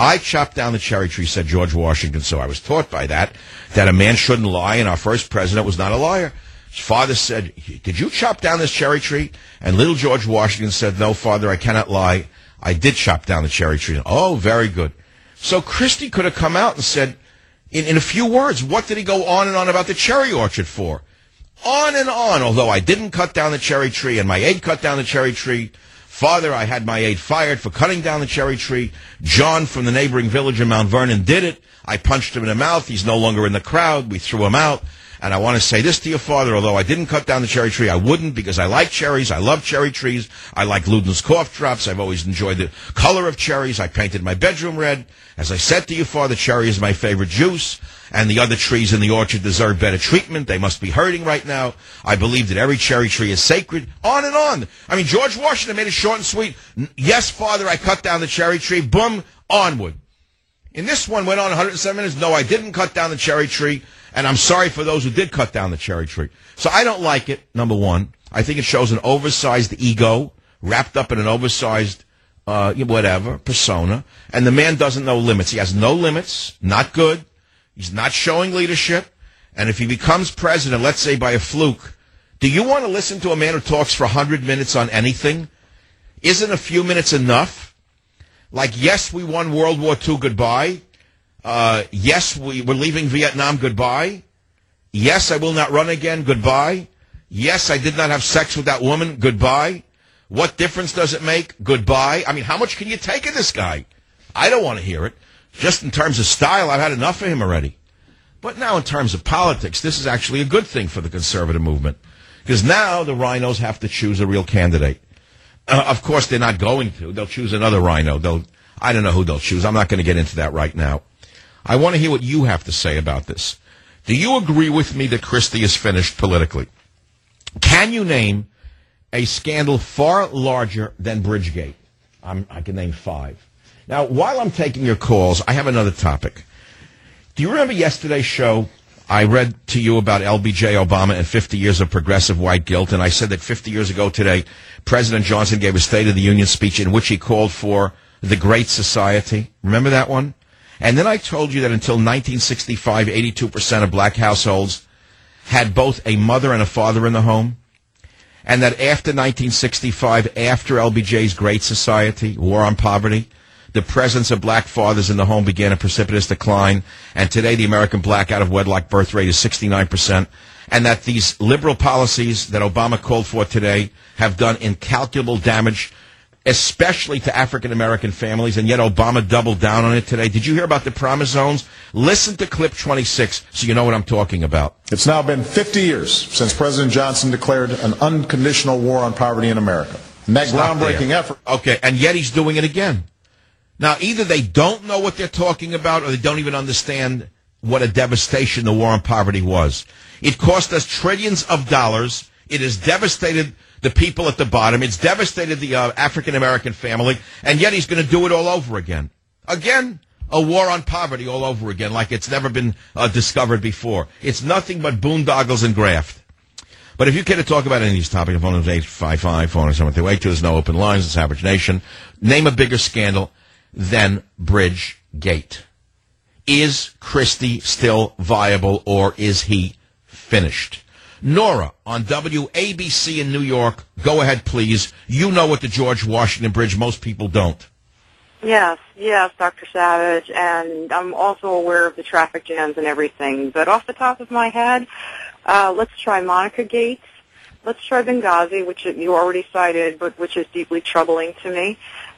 I chopped down the cherry tree, said George Washington, so I was taught by that a man shouldn't lie, and our first president was not a liar. His father said, did you chop down this cherry tree? And little George Washington said, no, Father, I cannot lie. I did chop down the cherry tree. Oh, very good. So Christie could have come out and said, in a few words, what did he go on and on about the cherry orchard for? On and on, although I didn't cut down the cherry tree and my aide cut down the cherry tree. Father, I had my aide fired for cutting down the cherry tree. John from the neighboring village in Mount Vernon did it. I punched him in the mouth. He's no longer in the crowd. We threw him out. And I want to say this to your father, although I didn't cut down the cherry tree, I wouldn't, because I like cherries. I love cherry trees. I like Luden's cough drops. I've always enjoyed the color of cherries. I painted my bedroom red. As I said to your father, cherry is my favorite juice, and the other trees in the orchard deserve better treatment. They must be hurting right now. I believe that every cherry tree is sacred. On and on. I mean, George Washington made it short and sweet. Yes, Father, I cut down the cherry tree. Boom, onward. In this one, went on 107 minutes. No, I didn't cut down the cherry tree. And I'm sorry for those who did cut down the cherry tree. So I don't like it, number one. I think it shows an oversized ego wrapped up in an oversized, persona. And the man doesn't know limits. He has no limits. Not good. He's not showing leadership. And if he becomes president, let's say by a fluke, do you want to listen to a man who talks for 100 minutes on anything? Isn't a few minutes enough? Like, yes, we won World War II, goodbye. Yes, we're leaving Vietnam, goodbye. Yes, I will not run again, goodbye. Yes, I did not have sex with that woman, goodbye. What difference does it make? Goodbye. I mean, how much can you take of this guy? I don't want to hear it. Just in terms of style, I've had enough of him already. But now in terms of politics, this is actually a good thing for the conservative movement. Because now the rhinos have to choose a real candidate. Of course, they're not going to. They'll choose another rhino. I don't know who they'll choose. I'm not going to get into that right now. I want to hear what you have to say about this. Do you agree with me that Christie is finished politically? Can you name a scandal far larger than Bridgegate? I can name 5. Now, while I'm taking your calls, I have another topic. Do you remember yesterday's show? I read to you about LBJ Obama and 50 years of progressive white guilt, and I said that 50 years ago today, President Johnson gave a State of the Union speech in which he called for the Great Society. Remember that one? And then I told you that until 1965, 82% of black households had both a mother and a father in the home. And that after 1965, after LBJ's Great Society, War on Poverty, the presence of black fathers in the home began a precipitous decline. And today the American black out-of-wedlock birth rate is 69%. And that these liberal policies that Obama called for today have done incalculable damage, especially to African-American families, and yet Obama doubled down on it today. Did you hear about the promise zones? Listen to clip 26 so you know what I'm talking about. It's now been 50 years since President Johnson declared an unconditional war on poverty in America. And that groundbreaking effort. Okay, and yet he's doing it again. Now, either they don't know what they're talking about or they don't even understand what a devastation the war on poverty was. It cost us trillions of dollars. It has devastated the people at the bottom. It's devastated the African-American family, and yet he's going to do it all over again. Again, a war on poverty all over again, like it's never been discovered before. It's nothing but boondoggles and graft. But if you care to talk about any of these topics, phone is 855-407-282. There's no open lines. It's Average Nation. Name a bigger scandal than Bridgegate. Is Christie still viable, or is he finished? Nora on WABC in New York. Go ahead, please. You know what the George Washington Bridge. Most people don't. Yes, Dr. Savage, and I'm also aware of the traffic jams and everything. But off the top of my head, let's try Monica Gates. Let's try Benghazi, which you already cited, but which is deeply troubling to me.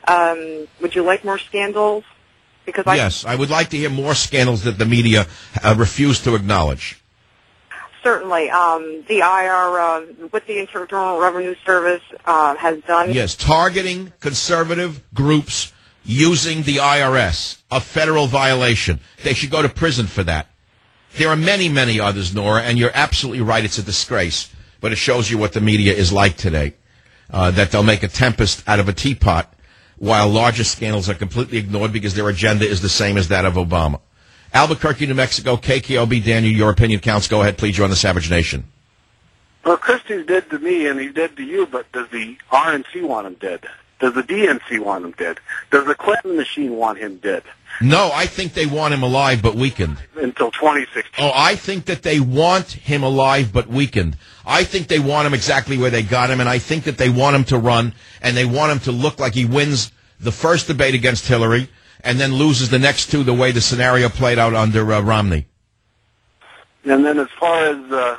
Would you like more scandals? Because yes, I would like to hear more scandals that the media refuse to acknowledge. Certainly. The IR, what the Internal Revenue Service has done. Yes, targeting conservative groups using the IRS, a federal violation. They should go to prison for that. There are many, many others, Nora, and you're absolutely right. It's a disgrace. But it shows you what the media is like today, that they'll make a tempest out of a teapot while larger scandals are completely ignored because their agenda is the same as that of Obama. Albuquerque, New Mexico, KKOB, Daniel, your opinion counts. Go ahead, please. You're on the Savage Nation. Well, Christie's dead to me, and he's dead to you, but does the RNC want him dead? Does the DNC want him dead? Does the Clinton machine want him dead? No, I think they want him alive but weakened. Until 2016. Oh, I think that they want him alive but weakened. I think they want him exactly where they got him, and I think that they want him to run, and they want him to look like he wins the first debate against Hillary and then loses the next two the way the scenario played out under Romney. And then as far as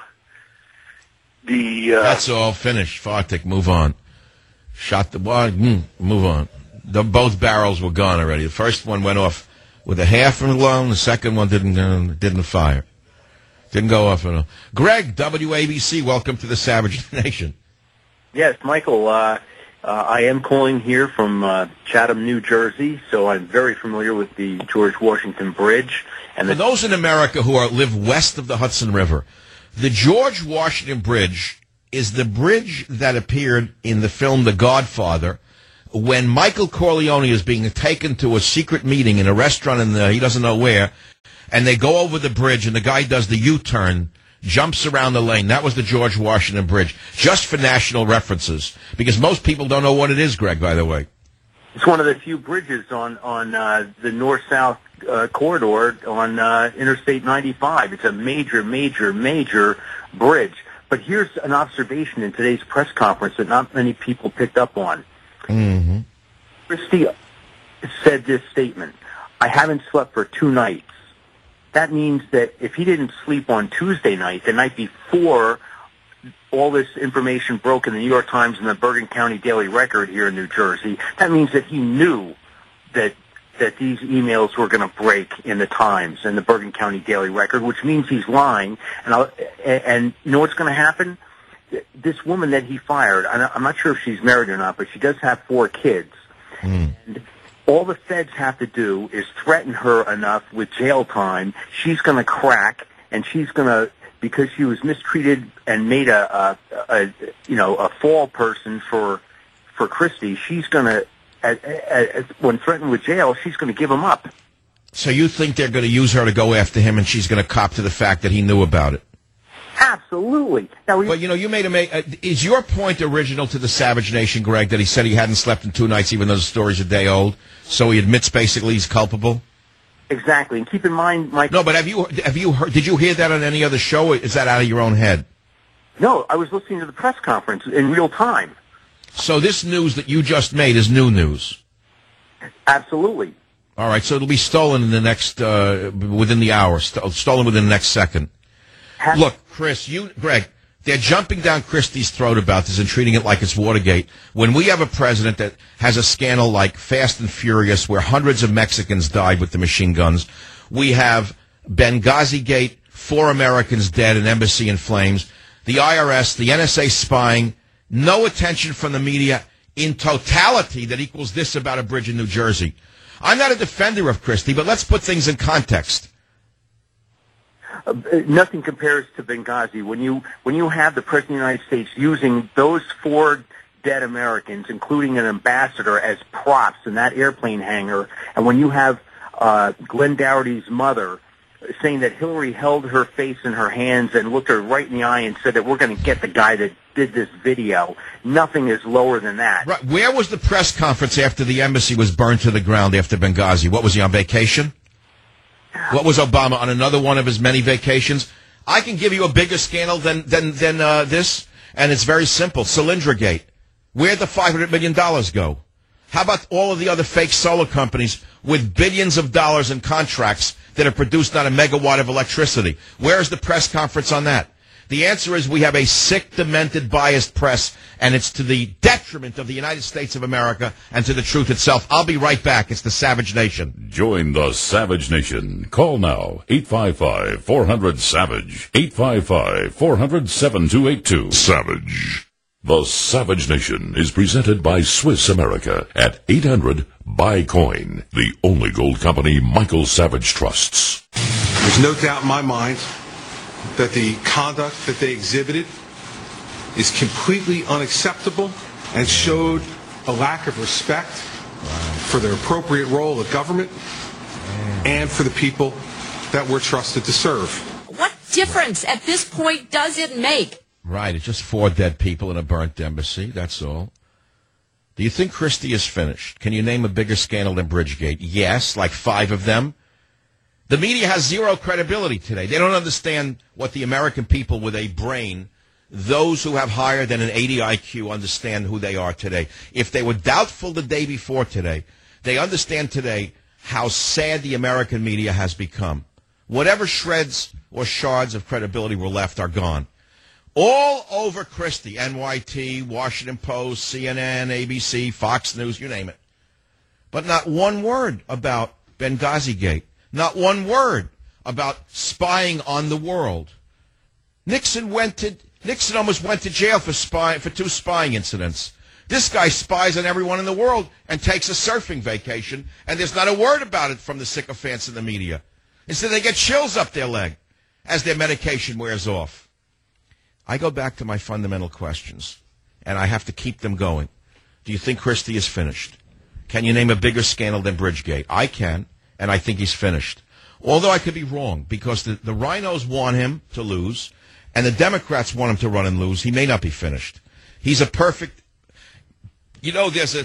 That's all finished. Fartik, move on. Shot the ball, move on. Both barrels were gone already. The first one went off with a half an alarm. The second one didn't fire. Didn't go off at all. Greg, WABC, welcome to the Savage Nation. Yes, Michael, I am calling here from Chatham, New Jersey, so I'm very familiar with the George Washington Bridge. And for those in America who live west of the Hudson River, the George Washington Bridge is the bridge that appeared in the film The Godfather when Michael Corleone is being taken to a secret meeting in a restaurant in he doesn't know where, and they go over the bridge, and the guy does the U-turn, jumps around the lane. That was the George Washington Bridge, just for national references, because most people don't know what it is, Greg, by the way. It's one of the few bridges on the north-south corridor on Interstate 95. It's a major, major, major bridge. But here's an observation in today's press conference that not many people picked up on. Mm-hmm. Christie said this statement, I haven't slept for 2 nights. That means that if he didn't sleep on Tuesday night, the night before all this information broke in the New York Times and the Bergen County Daily Record here in New Jersey, that means that he knew that these emails were going to break in the Times and the Bergen County Daily Record, which means he's lying. And you know what's going to happen? This woman that he fired, I'm not sure if she's married or not, but she does have 4 kids. And all the feds have to do is threaten her enough with jail time. She's going to crack, and she's going to, because she was mistreated and made a fall person for Christie, she's going to, when threatened with jail, she's going to give him up. So you think they're going to use her to go after him, and she's going to cop to the fact that he knew about it? Absolutely. Now, but, you made him is your point original to the Savage Nation, Greg, that he said he hadn't slept in 2 nights, even though the story's a day old? So he admits basically he's culpable? Exactly. And keep in mind, Mike. No, but have you heard, did you hear that on any other show, or is that out of your own head? No, I was listening to the press conference in real time. So this news that you just made is new news? Absolutely. All right, so it'll be stolen in the next, within the hour, stolen within the next second. Look, Greg, they're jumping down Christie's throat about this and treating it like it's Watergate. When we have a president that has a scandal like Fast and Furious where hundreds of Mexicans died with the machine guns, we have Benghazi Gate, 4 Americans dead, an embassy in flames, the IRS, the NSA spying, no attention from the media in totality that equals this about a bridge in New Jersey. I'm not a defender of Christie, but let's put things in context. Nothing compares to Benghazi. When you have the President of the United States using those 4 dead Americans, including an ambassador, as props in that airplane hangar, and when you have Glenn Dougherty's mother saying that Hillary held her face in her hands and looked her right in the eye and said that we're going to get the guy that did this video, nothing is lower than that. Right. Where was the press conference after the embassy was burned to the ground after Benghazi? What was he, on vacation? What was Obama, on another one of his many vacations? I can give you a bigger scandal than this, and it's very simple. Cylindragate. Where'd the $500 million go? How about all of the other fake solar companies with billions of dollars in contracts that have produced not a megawatt of electricity? Where is the press conference on that? The answer is we have a sick, demented, biased press, and it's to the detriment of the United States of America and to the truth itself. I'll be right back. It's the Savage Nation. Join the Savage Nation. Call now, 855-400-SAVAGE, 855-400-7282. Savage. The Savage Nation is presented by Swiss America at 800 Buy Coin, the only gold company Michael Savage trusts. There's no doubt in my mind that the conduct that they exhibited is completely unacceptable and showed a lack of respect for their appropriate role of government and for the people that we're trusted to serve. What difference at this point does it make? Right, it's just 4 dead people in a burnt embassy, that's all. Do you think Christie is finished? Can you name a bigger scandal than Bridgegate? Yes, like 5 of them. The media has zero credibility today. They don't understand what the American people with a brain, those who have higher than an 80 IQ, understand who they are today. If they were doubtful the day before today, they understand today how sad the American media has become. Whatever shreds or shards of credibility were left are gone. All over Christie, NYT, Washington Post, CNN, ABC, Fox News, you name it. But not one word about Benghazi Gate. Not one word about spying on the world. Nixon almost went to jail for 2 spying incidents. This guy spies on everyone in the world and takes a surfing vacation, and there's not a word about it from the sycophants in the media. Instead, they get chills up their leg as their medication wears off. I go back to my fundamental questions, and I have to keep them going. Do you think Christie is finished? Can you name a bigger scandal than Bridgegate? I can, and I think he's finished. Although I could be wrong, because the rhinos want him to lose, and the Democrats want him to run and lose. He may not be finished. He's a perfect, there's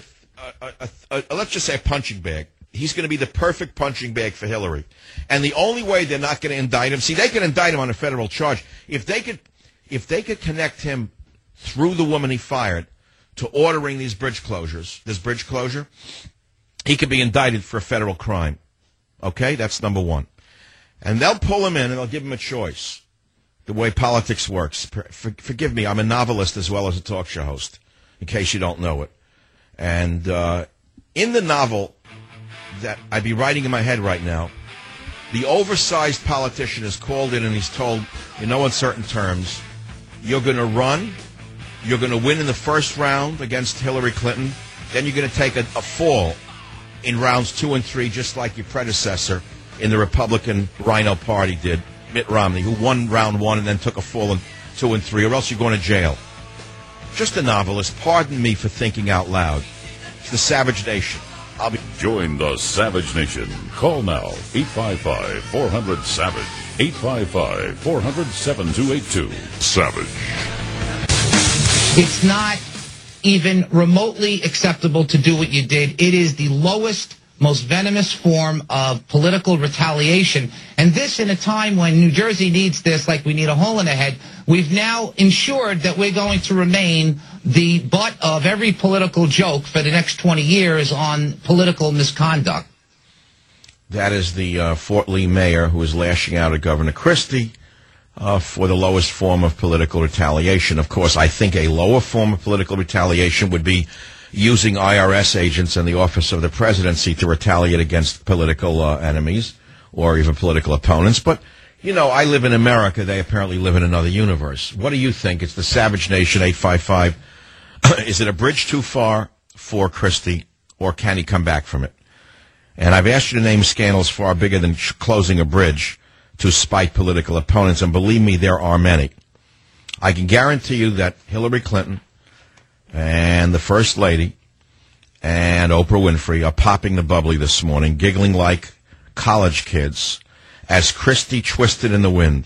let's just say a punching bag. He's going to be the perfect punching bag for Hillary. And the only way they're not going to indict him, they can indict him on a federal charge. If they could connect him through the woman he fired to ordering this bridge closure, he could be indicted for a federal crime. Okay, that's number one. And they'll pull him in and they'll give him a choice. The way politics works. Forgive me, I'm a novelist as well as a talk show host, in case you don't know it. And in the novel that I'd be writing in my head right now, the oversized politician is called in and he's told, in no uncertain terms, you're going to run, you're going to win in the first round against Hillary Clinton, then you're going to take a fall in rounds 2 and 3, just like your predecessor in the Republican Rhino Party did, Mitt Romney, who won round 1 and then took a fall in 2 and 3, or else you're going to jail. Just a novelist. Pardon me for thinking out loud. It's the Savage Nation. Join the Savage Nation. Call now, 855-400-SAVAGE. 855-400-7282. Savage. It's not even remotely acceptable to do what you did. It is the lowest, most venomous form of political retaliation. And this in a time when New Jersey needs this like we need a hole in the head. We've now ensured that we're going to remain the butt of every political joke for the next 20 years on political misconduct. That is the Fort Lee mayor who is lashing out at Governor Christie for the lowest form of political retaliation. Of course, I think a lower form of political retaliation would be using IRS agents and the office of the presidency to retaliate against political enemies or even political opponents. But, I live in America. They apparently live in another universe. What do you think? It's the Savage Nation, 855. Is it a bridge too far for Christie, or can he come back from it? And I've asked you to name scandals far bigger than closing a bridge to spite political opponents, and believe me, there are many. I can guarantee you that Hillary Clinton and the First Lady and Oprah Winfrey are popping the bubbly this morning, giggling like college kids as Christie twisted in the wind.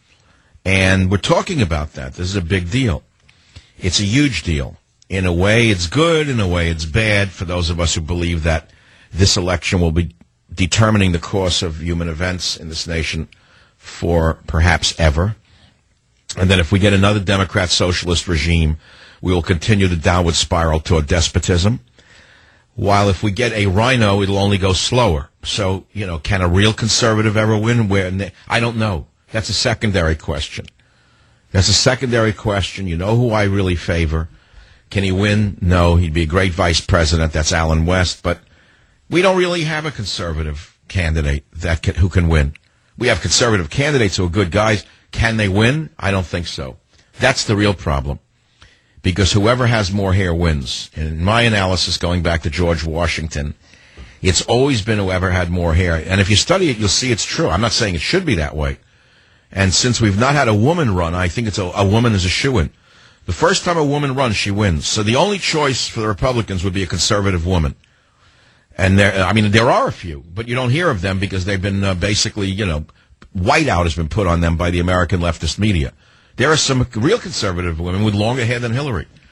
And we're talking about that. This is a big deal. It's a huge deal. In a way, it's good. In a way, it's bad for those of us who believe that this election will be determining the course of human events in this nation for perhaps ever. And that if we get another Democrat socialist regime, we will continue the downward spiral toward despotism. While if we get a rhino, it'll only go slower. So, can a real conservative ever win? I don't know. That's a secondary question. That's a secondary question. You know who I really favor. Can he win? No, he'd be a great vice president. That's Alan West. But we don't really have a conservative candidate who can win. We have conservative candidates who are good guys. Can they win? I don't think so. That's the real problem. Because whoever has more hair wins. In my analysis, going back to George Washington, it's always been whoever had more hair. And if you study it, you'll see it's true. I'm not saying it should be that way. And since we've not had a woman run, I think a woman is a shoo-in. The first time a woman runs, she wins. So the only choice for the Republicans would be a conservative woman. And there are a few, but you don't hear of them because they've been basically, whiteout has been put on them by the American leftist media. There are some real conservative women with longer hair than Hillary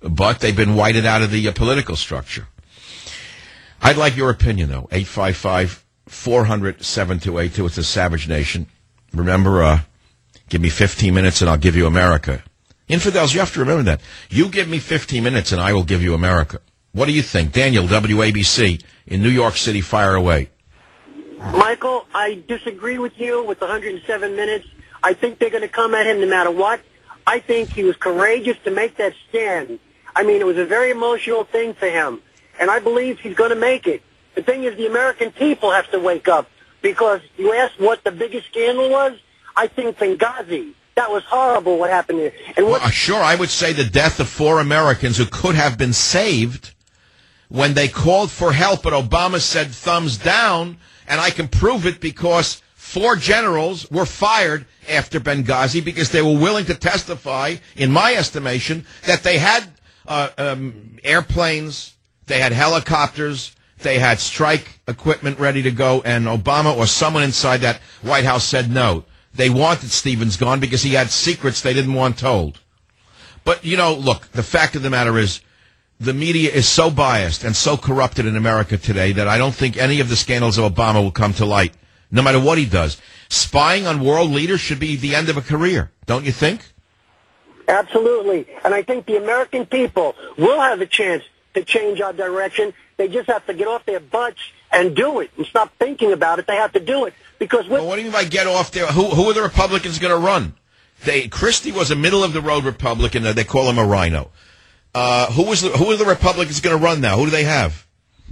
but they've been whited out of the political structure. I'd like your opinion, though. 855-400-7282. It's a Savage Nation. Remember, give me 15 minutes and I'll give you America. Infidels, you have to remember that. You give me 15 minutes and I will give you America. What do you think? Daniel, WABC, in New York City, fire away. Michael, I disagree with you with the 107 minutes. I think they're going to come at him no matter what. I think he was courageous to make that stand. I mean, it was a very emotional thing for him, and I believe he's going to make it. The thing is, the American people have to wake up, because you asked what the biggest scandal was. I think Benghazi. That was horrible what happened there. And what sure, I would say the death of 4 Americans who could have been saved when they called for help, but Obama said thumbs down, and I can prove it because 4 generals were fired after Benghazi because they were willing to testify, in my estimation, that they had airplanes, they had helicopters, they had strike equipment ready to go, and Obama or someone inside that White House said no. They wanted Stevens gone because he had secrets they didn't want told. But, you know, look, the fact of the matter is the media is so biased and so corrupted in America today that I don't think any of the scandals of Obama will come to light, no matter what he does. Spying on world leaders should be the end of a career, don't you think? Absolutely. And I think the American people will have a chance to change our direction. They just have to get off their butts and do it and stop thinking about it. They have to do it. Because well, what do you mean by get off there? Who are the Republicans going to run? Christie was a middle-of-the-road Republican. They call him a rhino. Who are the Republicans going to run now? Who do they have?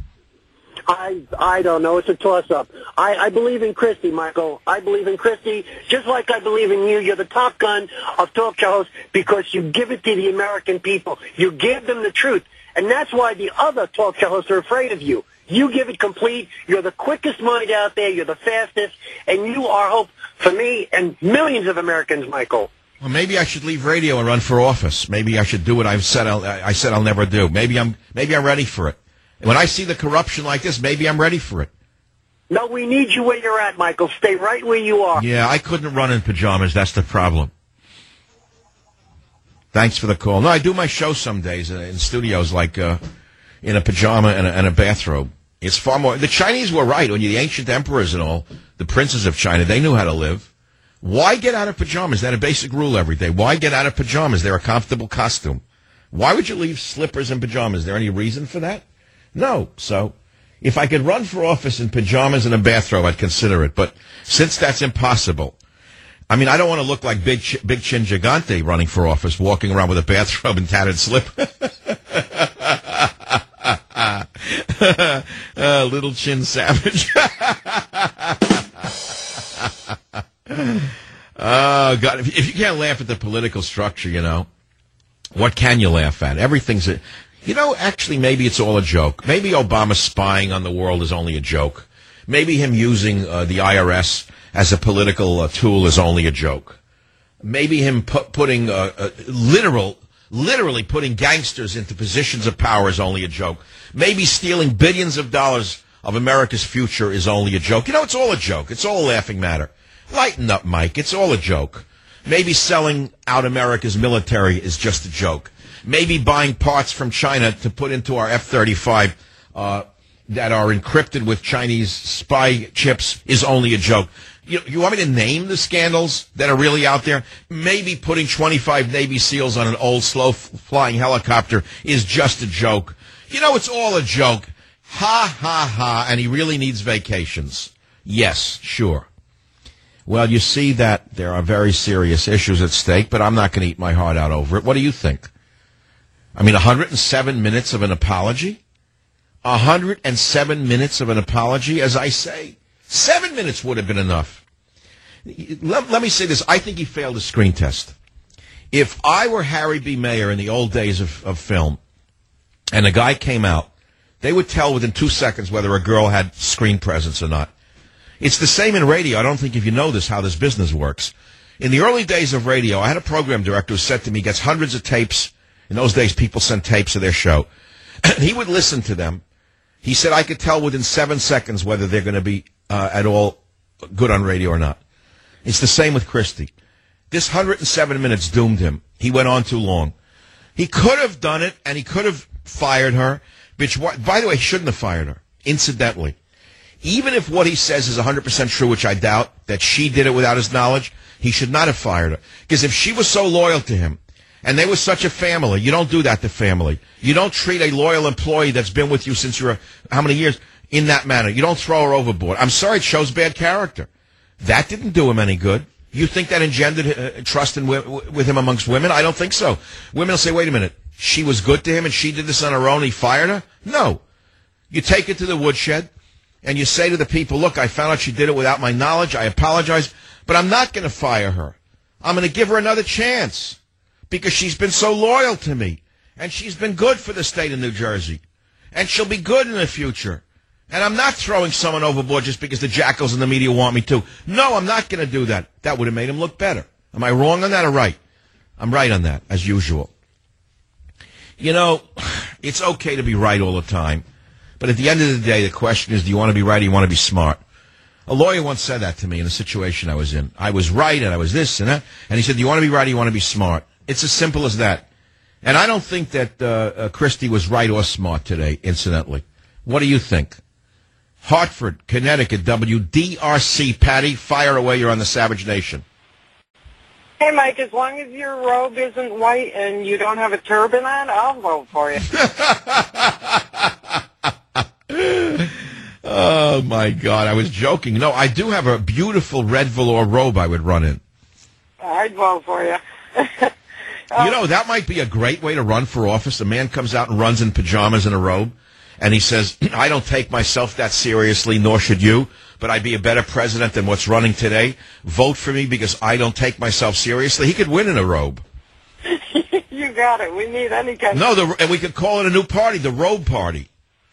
I don't know. It's a toss-up. I believe in Christie, Michael. I believe in Christie, just like I believe in you. You're the top gun of talk show hosts because you give it to the American people. You give them the truth. And that's why the other talk show hosts are afraid of you. You give it complete. You're the quickest mind out there. You're the fastest. And you are hope for me and millions of Americans, Michael. Well, maybe I should leave radio and run for office. Maybe I should do what I said I'll never do. Maybe I'm ready for it. And when I see the corruption like this, maybe I'm ready for it. No, we need you where you're at, Michael. Stay right where you are. Yeah, I couldn't run in pajamas. That's the problem. Thanks for the call. No, I do my show some days in studios like in a pajama and a bathrobe. It's far more. The Chinese were right. When the ancient emperors and all, the princes of China, they knew how to live. Why get out of pajamas? That's a basic rule every day. Why get out of pajamas? They're a comfortable costume. Why would you leave slippers and pajamas? Is there any reason for that? No. So if I could run for office in pajamas and a bathrobe, I'd consider it. But since that's impossible, I mean, I don't want to look like Big Chin Gigante running for office, walking around with a bathrobe and tattered slipper. Little Chin Savage. Oh, God. If you can't laugh at the political structure, you know, what can you laugh at? Everything's actually, maybe it's all a joke. Maybe Obama spying on the world is only a joke. Maybe him using the IRS as a political tool is only a joke. Maybe him putting literally putting gangsters into positions of power is only a joke. Maybe stealing billions of dollars of America's future is only a joke. You know, it's all a joke. It's all a laughing matter. Lighten up, Mike. It's all a joke. Maybe selling out America's military is just a joke. Maybe buying parts from China to put into our F-35 that are encrypted with Chinese spy chips is only a joke. You want me to name the scandals that are really out there? Maybe putting 25 Navy SEALs on an old, slow-flying helicopter is just a joke. You know, it's all a joke. Ha, ha, ha, and he really needs vacations. Yes, sure. Well, you see that there are very serious issues at stake, but I'm not going to eat my heart out over it. What do you think? I mean, 107 minutes of an apology? 107 minutes of an apology, as I say. 7 minutes would have been enough. Let me say this. I think he failed his screen test. If I were Harry B. Mayer in the old days of film, and a guy came out, they would tell within 2 seconds whether a girl had screen presence or not. It's the same in radio. I don't think if you know this, how this business works. In the early days of radio, I had a program director who said to me, he gets hundreds of tapes. In those days, people sent tapes of their show. He would listen to them. He said, I could tell within 7 seconds whether they're going to be at all good on radio or not. It's the same with Christie. This 107 minutes doomed him. He went on too long. He could have done it, and he could have fired her. Which, by the way, he shouldn't have fired her, incidentally. Even if what he says is 100% true, which I doubt, that she did it without his knowledge, he should not have fired her. Because if she was so loyal to him, and they were such a family, you don't do that to family. You don't treat a loyal employee that's been with you since you're, how many years, in that manner. You don't throw her overboard. I'm sorry, it shows bad character. That didn't do him any good. You think that engendered trust with him amongst women? I don't think so. Women will say, wait a minute, she was good to him and she did this on her own, he fired her? No. You take it to the woodshed and you say to the people, look, I found out she did it without my knowledge, I apologize, but I'm not going to fire her. I'm going to give her another chance because she's been so loyal to me and she's been good for the state of New Jersey and she'll be good in the future. And I'm not throwing someone overboard just because the jackals in the media want me to. No, I'm not going to do that. That would have made him look better. Am I wrong on that or right? I'm right on that, as usual. You know, it's okay to be right all the time. But at the end of the day, the question is, do you want to be right or do you want to be smart? A lawyer once said that to me in a situation I was in. I was right and I was this and that. And he said, do you want to be right or do you want to be smart? It's as simple as that. And I don't think that Christie was right or smart today, incidentally. What do you think? Hartford, Connecticut, WDRC. Patty, fire away. You're on the Savage Nation. Hey, Mike, as long as your robe isn't white and you don't have a turban on, I'll vote for you. Oh, my God. I was joking. No, I do have a beautiful red velour robe I would run in. I'd vote for you. You know, that might be a great way to run for office. A man comes out and runs in pajamas and a robe. And he says, I don't take myself that seriously, nor should you, but I'd be a better president than what's running today. Vote for me because I don't take myself seriously. He could win in a robe. You got it. We need any kind and we could call it a new party, the Robe Party.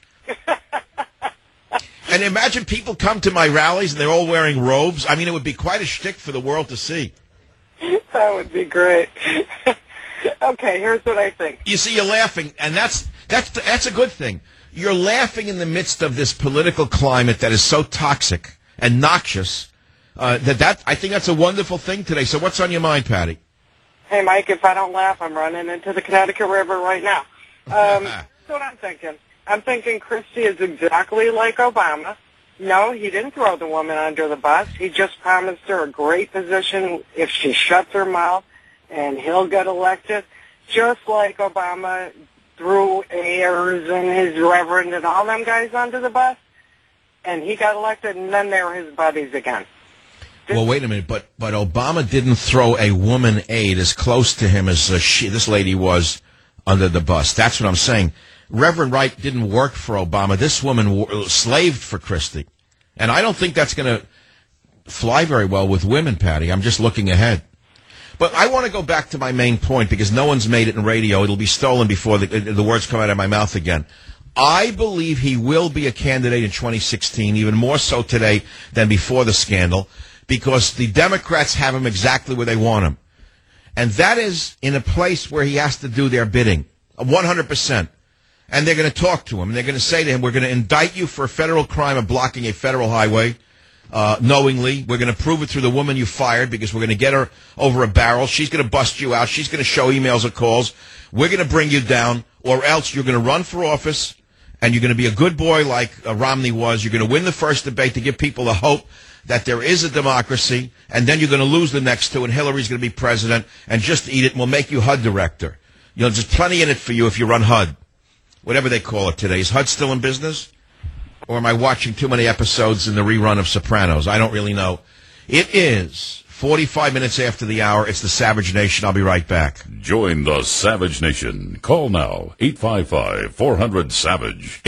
And imagine people come to my rallies and they're all wearing robes. I mean, it would be quite a shtick for the world to see. That would be great. Okay, here's what I think. You see, you're laughing, and that's a good thing. You're laughing in the midst of this political climate that is so toxic and noxious. I think that's a wonderful thing today. So what's on your mind, Patty? Hey, Mike, if I don't laugh, I'm running into the Connecticut River right now. That's what I'm thinking. I'm thinking Christie is exactly like Obama. No, he didn't throw the woman under the bus. He just promised her a great position if she shuts her mouth, and he'll get elected, just like Obama threw Ayers and his Reverend and all them guys under the bus, and he got elected, and then they were his buddies again. Well, wait a minute, but Obama didn't throw a woman aide as close to him as this lady was under the bus. That's what I'm saying. Reverend Wright didn't work for Obama. This woman slaved for Christie. And I don't think that's going to fly very well with women, Patty. I'm just looking ahead. But I want to go back to my main point because no one's made it in radio. It'll be stolen before the words come out of my mouth again. I believe he will be a candidate in 2016, even more so today than before the scandal, because the Democrats have him exactly where they want him. And that is in a place where he has to do their bidding, 100%. And they're going to talk to him, and they're going to say to him, we're going to indict you for a federal crime of blocking a federal highway. Knowingly. We're going to prove it through the woman you fired because we're going to get her over a barrel. She's going to bust you out. She's going to show emails or calls. We're going to bring you down, or else you're going to run for office, and you're going to be a good boy like Romney was. You're going to win the first debate to give people the hope that there is a democracy, and then you're going to lose the next two, and Hillary's going to be president, and just eat it, and we'll make you HUD director. You know, there's plenty in it for you if you run HUD, whatever they call it today. Is HUD still in business? Or am I watching too many episodes in the rerun of Sopranos? I don't really know. It is 45 minutes after the hour. It's the Savage Nation. I'll be right back. Join the Savage Nation. Call now. 855-400-SAVAGE.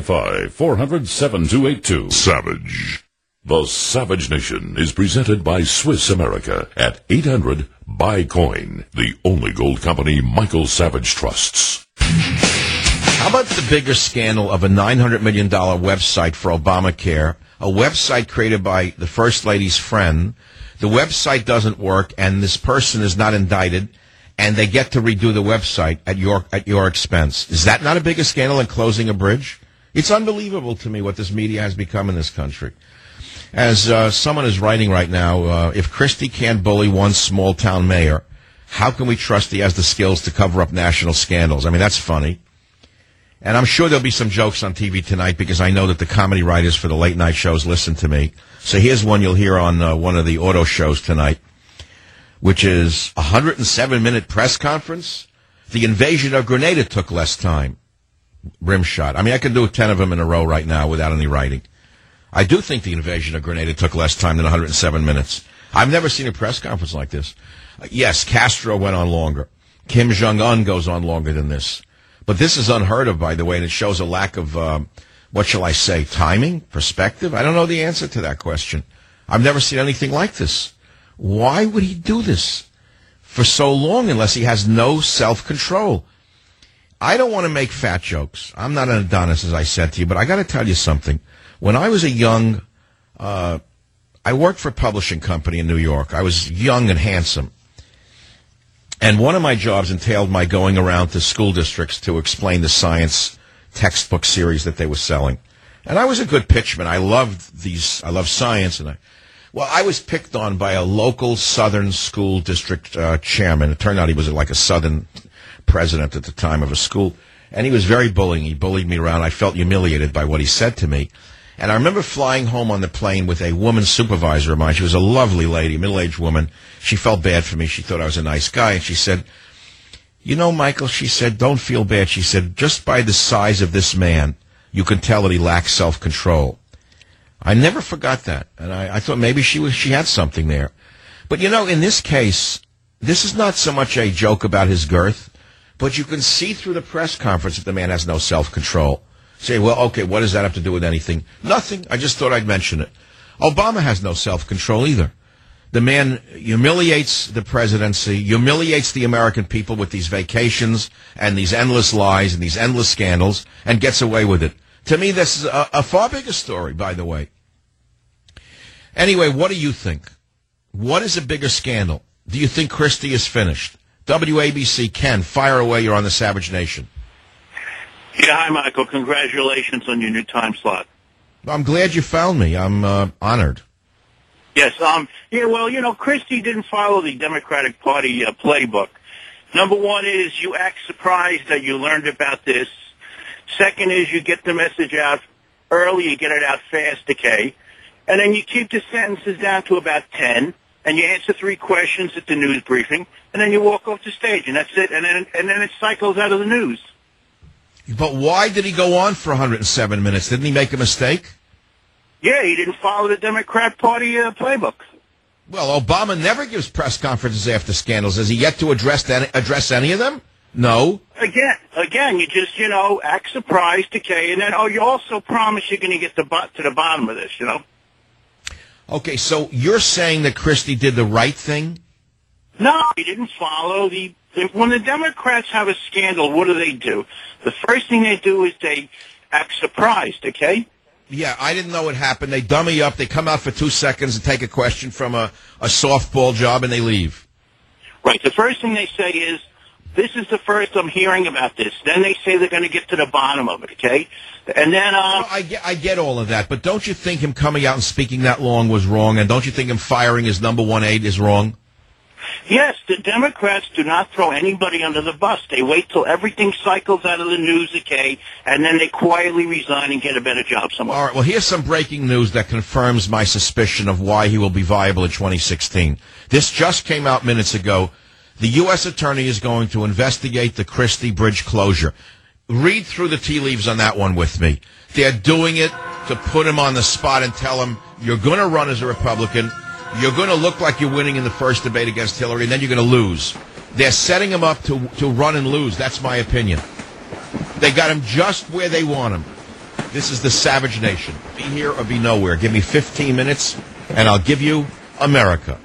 855-400-7282. Savage. The Savage Nation is presented by Swiss America at 800-BUY-COIN. The only gold company Michael Savage trusts. How about the bigger scandal of a $900 million website for Obamacare, a website created by the First Lady's friend? The website doesn't work, and this person is not indicted, and they get to redo the website at your expense. Is that not a bigger scandal than closing a bridge? It's unbelievable to me what this media has become in this country. As someone is writing right now, if Christie can't bully one small-town mayor, How can we trust he has the skills to cover up national scandals? I mean, that's funny. And I'm sure there'll be some jokes on TV tonight because I know that the comedy writers for the late night shows listen to me. So here's one you'll hear on one of the auto shows tonight, which is a 107-minute press conference. The invasion of Grenada took less time. Rimshot. I mean, I could do 10 of them in a row right now without any writing. I do think the invasion of Grenada took less time than 107 minutes. I've never seen a press conference like this. Yes, Castro went on longer. Kim Jong-un goes on longer than this. But this is unheard of, by the way, and it shows a lack of, what shall I say, timing, perspective? I don't know the answer to that question. I've never seen anything like this. Why would he do this for so long unless he has no self-control? I don't want to make fat jokes. I'm not an Adonis, as I said to you, but I got to tell you something. When I was a young, I worked for a publishing company in New York. I was young and handsome. And one of my jobs entailed my going around to school districts to explain the science textbook series that they were selling. And I was a good pitchman. I loved science. And I was picked on by a local southern school district chairman. It turned out he was like a southern president at the time of a school. And he was very bullying. He bullied me around. I felt humiliated by what he said to me. And I remember flying home on the plane with a woman supervisor of mine. She was a lovely lady, middle-aged woman. She felt bad for me. She thought I was a nice guy. And she said, "You know, Michael," she said, "don't feel bad." She said, "Just by the size of this man, you can tell that he lacks self-control." I never forgot that. And I thought maybe she had something there. But, you know, in this case, this is not so much a joke about his girth, but you can see through the press conference that the man has no self-control. Say, well, okay, what does that have to do with anything? Nothing. I just thought I'd mention it. Obama has no self-control either. The man humiliates the presidency, humiliates the American people with these vacations and these endless lies and these endless scandals, and gets away with it. To me, this is a far bigger story, by the way. Anyway, what do you think? What is a bigger scandal? Do you think Christie is finished? WABC, Ken, fire away. You're on the Savage Nation. Yeah, hi, Michael. Congratulations on your new time slot. I'm glad you found me. I'm honored. Yes. Yeah, well, you know, Christie didn't follow the Democratic Party playbook. Number one is you act surprised that you learned about this. Second is you get the message out early, you get it out fast, okay? And then you keep the sentences down to about 10, and you answer 3 questions at the news briefing, and then you walk off the stage, and that's it. And then it cycles out of the news. But why did he go on for 107 minutes? Didn't he make a mistake? Yeah, he didn't follow the Democrat Party playbook. Well, Obama never gives press conferences after scandals. Has he yet to address any of them? No. Again, you just, you know, act surprised, okay, and then, you also promise you're going to get to the bottom of this, you know? Okay, so you're saying that Christie did the right thing? No, he didn't follow the... When the Democrats have a scandal, what do? The first thing they do is they act surprised, okay? Yeah, I didn't know what happened. They dummy up. They come out for 2 seconds and take a question from a softball job, and they leave. Right. The first thing they say is, this is the first I'm hearing about this. Then they say they're going to get to the bottom of it, okay? And then... Well, I get all of that, but don't you think him coming out and speaking that long was wrong, and don't you think him firing his number 1 aide is wrong? Yes, the Democrats do not throw anybody under the bus. They wait till everything cycles out of the news, okay, and then they quietly resign and get a better job somewhere. All right, well, here's some breaking news that confirms my suspicion of why he will be viable in 2016. This just came out minutes ago. The U.S. Attorney is going to investigate the Christie Bridge closure. Read through the tea leaves on that one with me. They're doing it to put him on the spot and tell him, you're going to run as a Republican. You're going to look like you're winning in the first debate against Hillary, and then you're going to lose. They're setting him up to run and lose. That's my opinion. They got him just where they want him. This is the Savage Nation. Be here or be nowhere. Give me 15 minutes, and I'll give you America.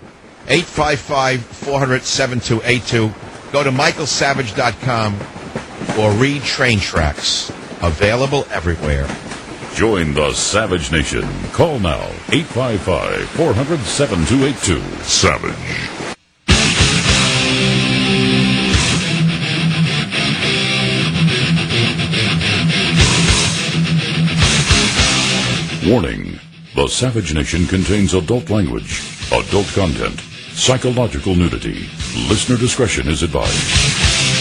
855-400-7282. Go to michaelsavage.com or read Train Tracks. Available everywhere. Join the Savage Nation. Call now, 855-400-7282. Savage. Warning. The Savage Nation contains adult language, adult content, psychological nudity. Listener discretion is advised.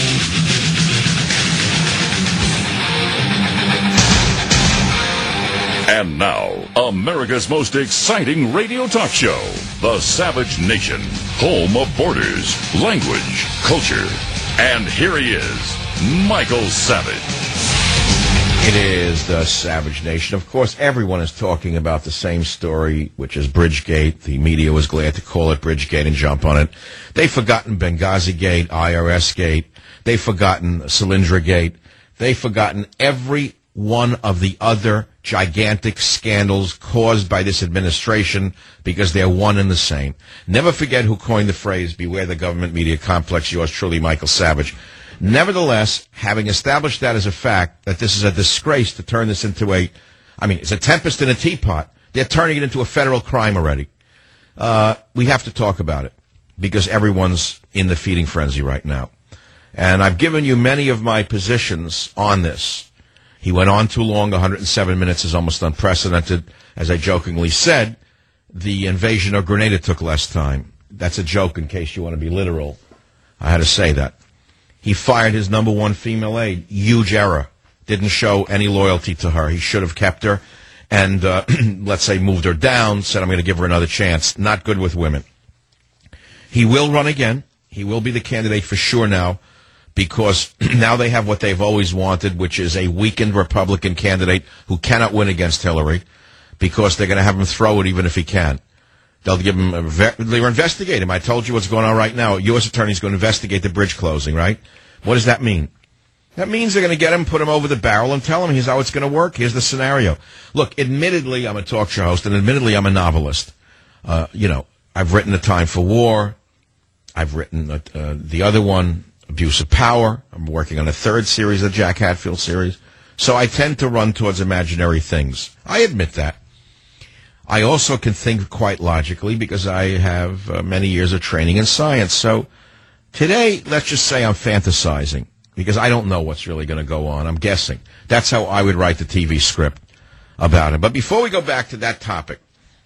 And now, America's most exciting radio talk show, The Savage Nation, home of borders, language, culture. And here he is, Michael Savage. It is The Savage Nation. Of course, everyone is talking about the same story, which is Bridgegate. The media was glad to call it Bridgegate and jump on it. They've forgotten Benghazi Gate, IRS Gate. They've forgotten Solyndra Gate. They've forgotten every one of the other gigantic scandals caused by this administration because they're one and the same. Never forget who coined the phrase, beware the government media complex. Yours truly, Michael Savage. Nevertheless, having established that as a fact, that this is a disgrace to turn this into it's a tempest in a teapot. They're turning it into a federal crime already. We have to talk about it because everyone's in the feeding frenzy right now. And I've given you many of my positions on this. He went on too long. 107 minutes is almost unprecedented. As I jokingly said, the invasion of Grenada took less time. That's a joke in case you want to be literal. I had to say that. He fired his number one female aide. Huge error. Didn't show any loyalty to her. He should have kept her and, let's say, moved her down, said, I'm going to give her another chance. Not good with women. He will run again. He will be the candidate for sure now, because now they have what they've always wanted, which is a weakened Republican candidate who cannot win against Hillary, because they're going to have him throw it even if he can. They'll give him they're investigating him. I told you what's going on right now. U.S. attorney's going to investigate the bridge closing, right? What does that mean? That means they're going to get him, put him over the barrel, and tell him here's how it's going to work. Here's the scenario. Look, admittedly, I'm a talk show host, and admittedly, I'm a novelist. I've written A Time for War. I've written the other one, Abuse of Power. I'm working on a third series, the Jack Hatfield series. So I tend to run towards imaginary things. I admit that. I also can think quite logically because I have many years of training in science. So today, let's just say I'm fantasizing because I don't know what's really going to go on. I'm guessing. That's how I would write the TV script about it. But before we go back to that topic,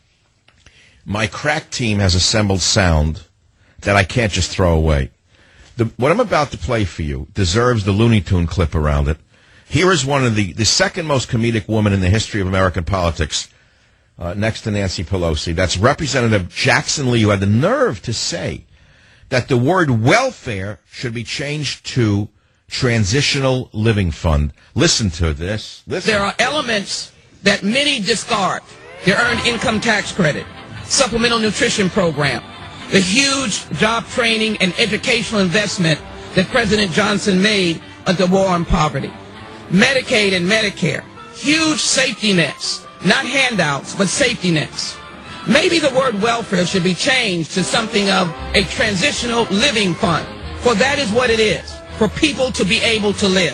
my crack team has assembled sound that I can't just throw away. What I'm about to play for you deserves the Looney Tune clip around it. Here is one of the second most comedic woman in the history of American politics, next to Nancy Pelosi. That's Representative Jackson Lee, who had the nerve to say that the word welfare should be changed to Transitional Living Fund. Listen to this. Listen. There are elements that many discard. The earned income tax credit, supplemental nutrition program, the huge job training and educational investment that President Johnson made under war on poverty, Medicaid and Medicare, huge safety nets, not handouts, but safety nets. Maybe the word welfare should be changed to something of a transitional living fund, for that is what it is, for people to be able to live.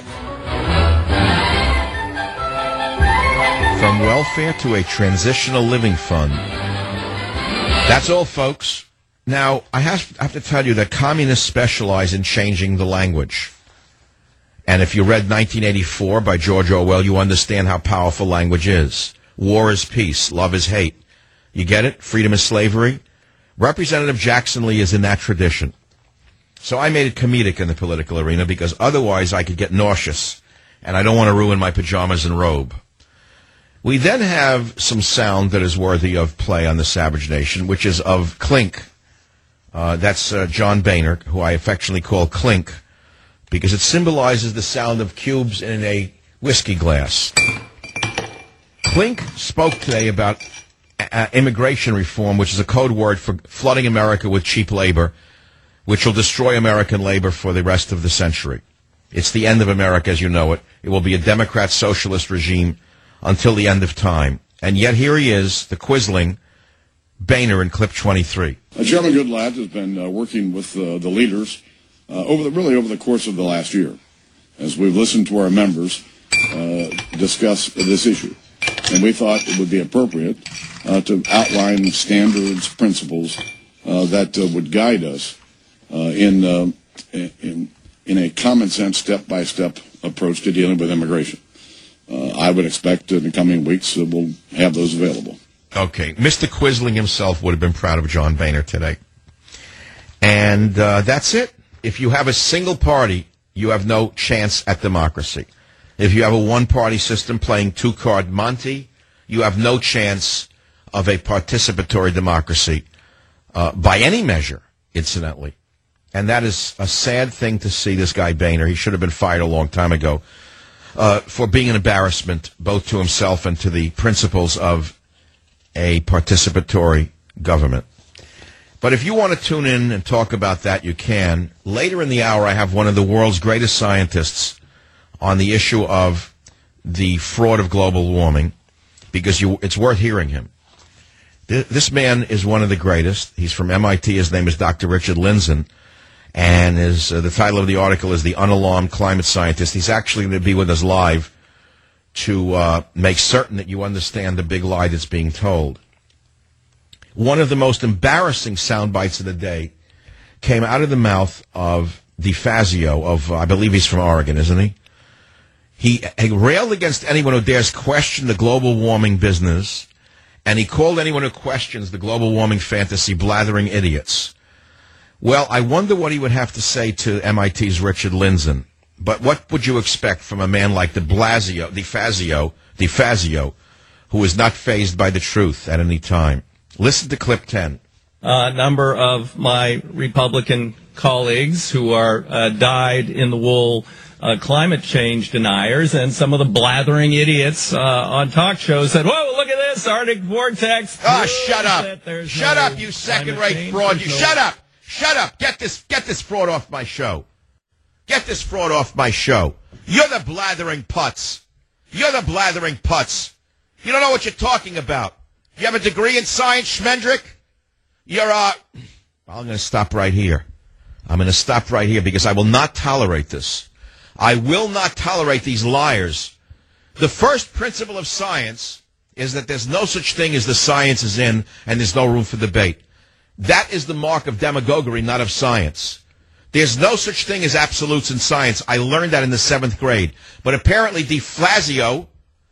From welfare to a transitional living fund. That's all, folks. Now, I have to tell you that communists specialize in changing the language. And if you read 1984 by George Orwell, you understand how powerful language is. War is peace. Love is hate. You get it? Freedom is slavery. Representative Jackson Lee is in that tradition. So I made it comedic in the political arena because otherwise I could get nauseous, and I don't want to ruin my pajamas and robe. We then have some sound that is worthy of play on the Savage Nation, which is of Clink. That's John Boehner, who I affectionately call Clink, because it symbolizes the sound of cubes in a whiskey glass. Clink spoke today about immigration reform, which is a code word for flooding America with cheap labor, which will destroy American labor for the rest of the century. It's the end of America as you know it. It will be a Democrat socialist regime until the end of time. And yet here he is, the Quisling, Boehner in clip 23. Chairman Goodlatte has been working with the leaders over the course of the last year, as we've listened to our members discuss this issue. And we thought it would be appropriate to outline standards, principles that would guide us in a common sense, step-by-step approach to dealing with immigration. I would expect in the coming weeks that we'll have those available. Okay. Mr. Quisling himself would have been proud of John Boehner today. And that's it. If you have a single party, you have no chance at democracy. If you have a one-party system playing two-card Monte, you have no chance of a participatory democracy by any measure, incidentally. And that is a sad thing to see, this guy Boehner. He should have been fired a long time ago for being an embarrassment both to himself and to the principles of a participatory government. But if you want to tune in and talk about that, you can. Later in the hour, I have one of the world's greatest scientists on the issue of the fraud of global warming, because it's worth hearing him. This man is one of the greatest. He's from MIT. His name is Dr. Richard Lindzen, and the title of the article is The Unalarmed Climate Scientist. He's actually going to be with us live to make certain that you understand the big lie that's being told. One of the most embarrassing sound bites of the day came out of the mouth of DeFazio I believe he's from Oregon, isn't he? He railed against anyone who dares question the global warming business, and he called anyone who questions the global warming fantasy blathering idiots. Well, I wonder what he would have to say to MIT's Richard Lindzen. But what would you expect from a man like DeFazio, who is not fazed by the truth at any time? Listen to clip 10. A number of my Republican colleagues who are dyed-in-the-wool climate change deniers, and some of the blathering idiots on talk shows said, whoa, look at this, Arctic vortex. Ah, shut up. Shut up, you second-rate fraud. Shut up. Shut up. Get this fraud off my show. Get this fraud off my show. You're the blathering putz. You're the blathering putz. You don't know what you're talking about. You have a degree in science, Schmendrick? I'm going to stop right here. I'm going to stop right here because I will not tolerate this. I will not tolerate these liars. The first principle of science is that there's no such thing as the science is in and there's no room for debate. That is the mark of demagoguery, not of science. There's no such thing as absolutes in science. I learned that in the 7th grade. But apparently DeFazio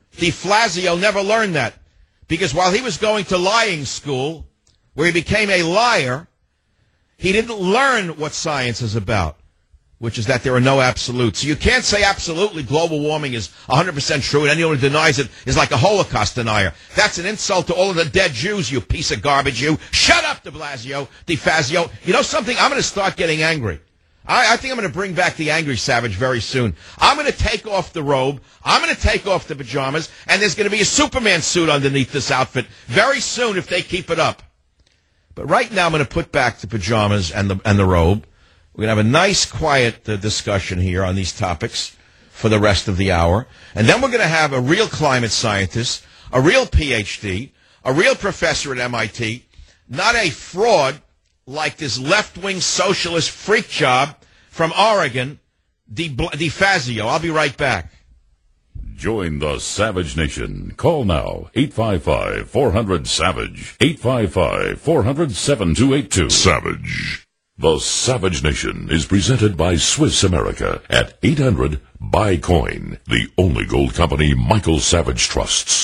never learned that. Because while he was going to lying school, where he became a liar, he didn't learn what science is about, which is that there are no absolutes. So you can't say absolutely global warming is 100% true, and anyone who denies it is like a Holocaust denier. That's an insult to all of the dead Jews, you piece of garbage, you. Shut up, DeFazio. You know something? I'm going to start getting angry. I think I'm going to bring back the angry savage very soon. I'm going to take off the robe. I'm going to take off the pajamas, and there's going to be a Superman suit underneath this outfit very soon if they keep it up. But right now I'm going to put back the pajamas and the robe. We're going to have a nice, quiet discussion here on these topics for the rest of the hour. And then we're going to have a real climate scientist, a real PhD, a real professor at MIT, not a fraud like this left-wing socialist freak job from Oregon, DeFazio. I'll be right back. Join the Savage Nation. Call now, 855-400-SAVAGE, 855-400-7282. Savage. The Savage Nation is presented by Swiss America at 800-BUY-COIN, the only gold company Michael Savage trusts.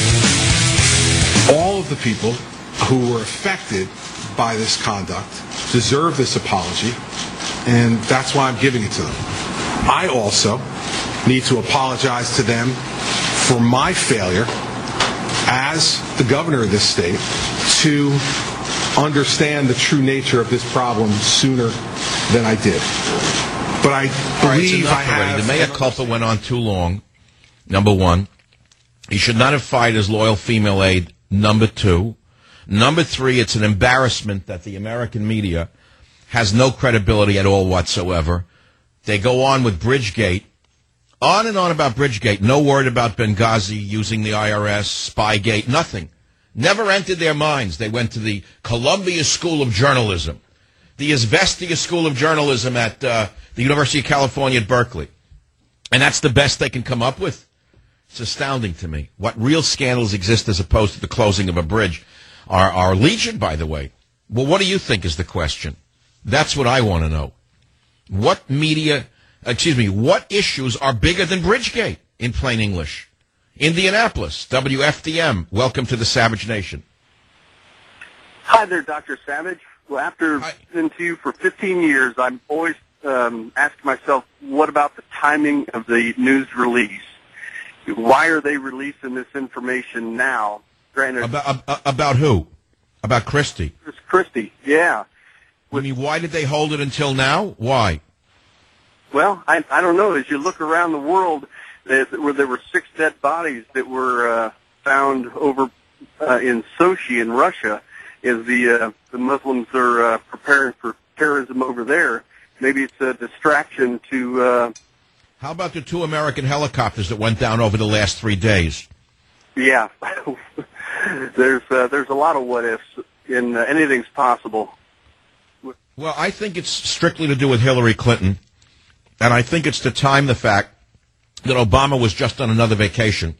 All of the people who were affected by this conduct deserve this apology, and that's why I'm giving it to them. I also need to apologize to them for my failure as the governor of this state to understand the true nature of this problem sooner than I did. But I believe I have... The mea culpa went on too long, number one. He should not have fired his loyal female aide, number two. Number three, it's an embarrassment that the American media has no credibility at all whatsoever. They go on with Bridgegate, on and on about Bridgegate. No word about Benghazi using the IRS, Spygate, nothing. Never entered their minds. They went to the Columbia School of Journalism, the Izvestia School of Journalism at the University of California at Berkeley. And that's the best they can come up with. It's astounding to me. What real scandals exist as opposed to the closing of a bridge are legion, by the way. Well, what do you think is the question? That's what I want to know. What issues are bigger than Bridgegate, in plain English? Indianapolis, WFDM, welcome to the Savage Nation. Hi there, Dr. Savage. Well, after listening to you for 15 years, I'm always asking myself, what about the timing of the news release? Why are they releasing this information now? Granted, about who? About Christie? It's Christie, yeah. I mean, why did they hold it until now? Why? Well, I don't know. As you look around the world, there were 6 dead bodies that were found over in Sochi in Russia, as the Muslims are preparing for terrorism over there. Maybe it's a distraction to... How about the 2 American helicopters that went down over the last 3 days? Yeah. There's a lot of what-ifs, and anything's possible. Well, I think it's strictly to do with Hillary Clinton, and I think it's to time the fact that Obama was just on another vacation,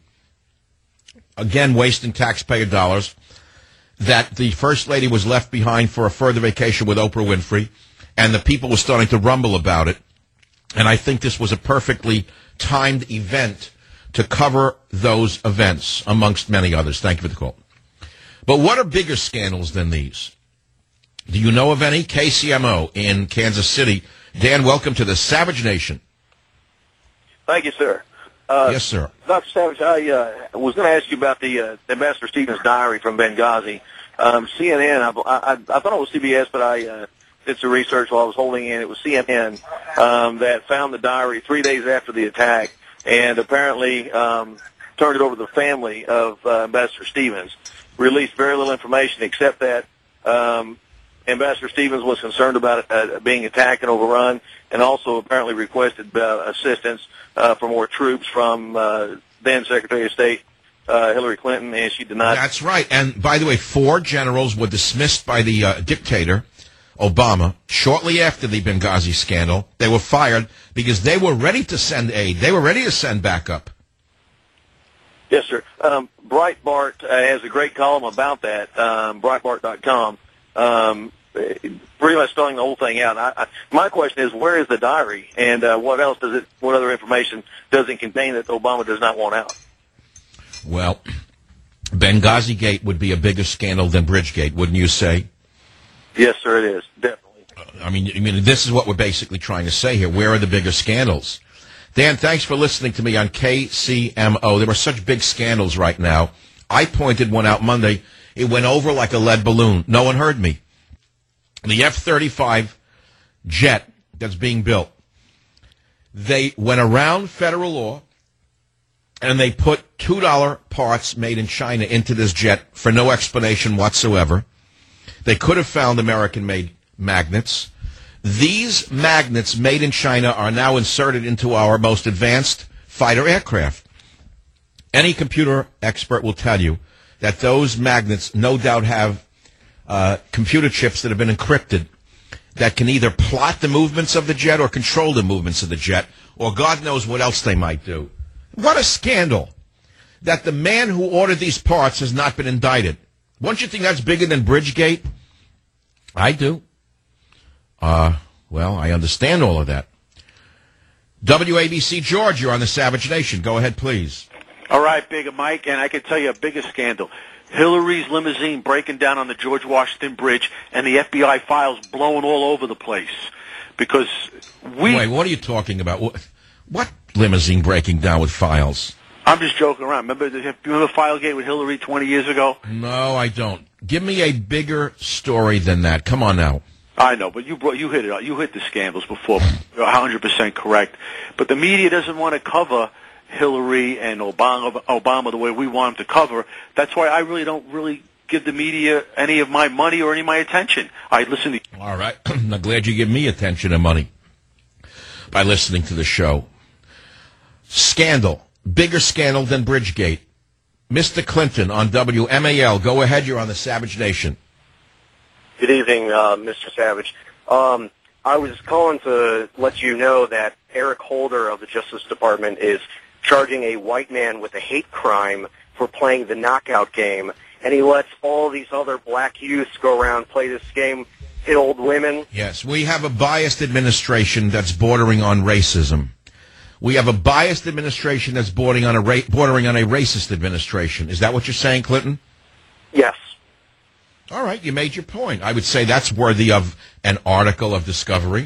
again wasting taxpayer dollars, that the First Lady was left behind for a further vacation with Oprah Winfrey, and the people were starting to rumble about it. And I think this was a perfectly timed event to cover those events, amongst many others. Thank you for the call. But what are bigger scandals than these? Do you know of any? KCMO in Kansas City. Dan, welcome to the Savage Nation. Thank you, sir. Yes, sir. Dr. Savage, I was going to ask you about the Ambassador Stevens' diary from Benghazi. CNN, I thought it was CBS, but I did some research while I was holding in. It was CNN that found the diary 3 days after the attack and apparently turned it over to the family of Ambassador Stevens. Released very little information except that Ambassador Stevens was concerned about it being attacked and overrun, and also apparently requested assistance for more troops from then Secretary of State Hillary Clinton, and she denied. That's right. And by the way, 4 generals were dismissed by the dictator, Obama, shortly after the Benghazi scandal. They were fired because they were ready to send aid. They were ready to send backup. Yes, sir. Breitbart has a great column about that, Breitbart.com, pretty much spelling the whole thing out. My question is, where is the diary, and what other information does it contain that Obama does not want out? Well, Benghazi Gate would be a bigger scandal than Bridgegate, wouldn't you say? Yes, sir, it is, definitely. I mean, this is what we're basically trying to say here. Where are the bigger scandals? Dan, thanks for listening to me on KCMO. There are such big scandals right now. I pointed one out Monday. It went over like a lead balloon. No one heard me. The F-35 jet that's being built, they went around federal law, and they put $2 parts made in China into this jet for no explanation whatsoever. They could have found American-made magnets. These magnets made in China are now inserted into our most advanced fighter aircraft. Any computer expert will tell you that those magnets no doubt have computer chips that have been encrypted that can either plot the movements of the jet or control the movements of the jet, or God knows what else they might do. What a scandal that the man who ordered these parts has not been indicted. Won't you think that's bigger than Bridgegate? I do. Well, I understand all of that. WABC George, you're on the Savage Nation. Go ahead, please. All right, Big Mike, and I can tell you a bigger scandal. Hillary's limousine breaking down on the George Washington Bridge and the FBI files blowing all over the place. Because Wait, what are you talking about? What limousine breaking down with files? I'm just joking around. Remember Filegate with Hillary 20 years ago? No, I don't. Give me a bigger story than that. Come on now. I know, but you hit it. You hit the scandals before. You're 100% correct. But the media doesn't want to cover Hillary and Obama the way we want them to cover. That's why I really don't give the media any of my money or any of my attention. I listen to. All right. I'm glad you give me attention and money by listening to the show. Scandal. Bigger scandal than Bridgegate. Mr. Clinton on WMAL. Go ahead. You're on the Savage Nation. Good evening, Mr. Savage. I was calling to let you know that Eric Holder of the Justice Department is charging a white man with a hate crime for playing the knockout game, and he lets all these other black youths go around play this game, hit old women. Yes, we have a biased administration that's bordering on racism. We have a biased administration that's bordering on a racist administration. Is that what you're saying, Clinton? Yes. All right, you made your point. I would say that's worthy of an article of discovery.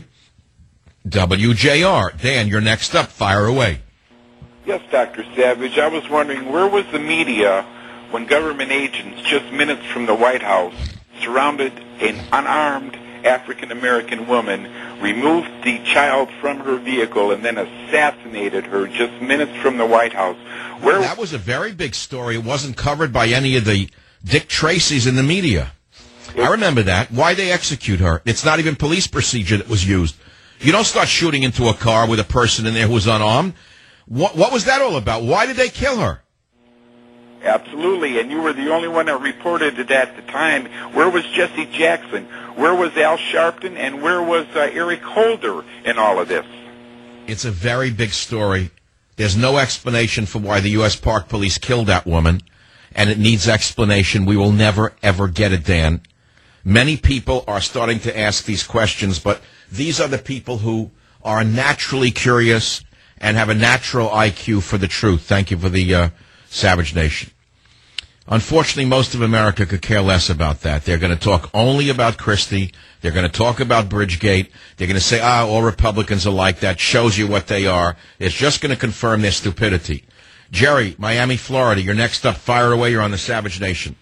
WJR. Dan, you're next up. Fire away. Yes, Dr. Savage. I was wondering, where was the media when government agents, just minutes from the White House, surrounded an unarmed African-American woman, removed the child from her vehicle, and then assassinated her just minutes from the White House? That was a very big story. It wasn't covered by any of the Dick Tracys in the media. I remember that. Why they execute her? It's not even police procedure that was used. You don't start shooting into a car with a person in there who was unarmed. What was that all about? Why did they kill her? Absolutely, and you were the only one that reported it at the time. Where was Jesse Jackson? Where was Al Sharpton? And where was Eric Holder in all of this? It's a very big story. There's no explanation for why the U.S. Park Police killed that woman, and it needs explanation. We will never, ever get it, Dan. Many people are starting to ask these questions, but these are the people who are naturally curious and have a natural IQ for the truth. Thank you for the Savage Nation. Unfortunately, most of America could care less about that. They're going to talk only about Christie. They're going to talk about Bridgegate. They're going to say, all Republicans are like that. Shows you what they are. It's just going to confirm their stupidity. Jerry, Miami, Florida, you're next up. Fire away. You're on the Savage Nation.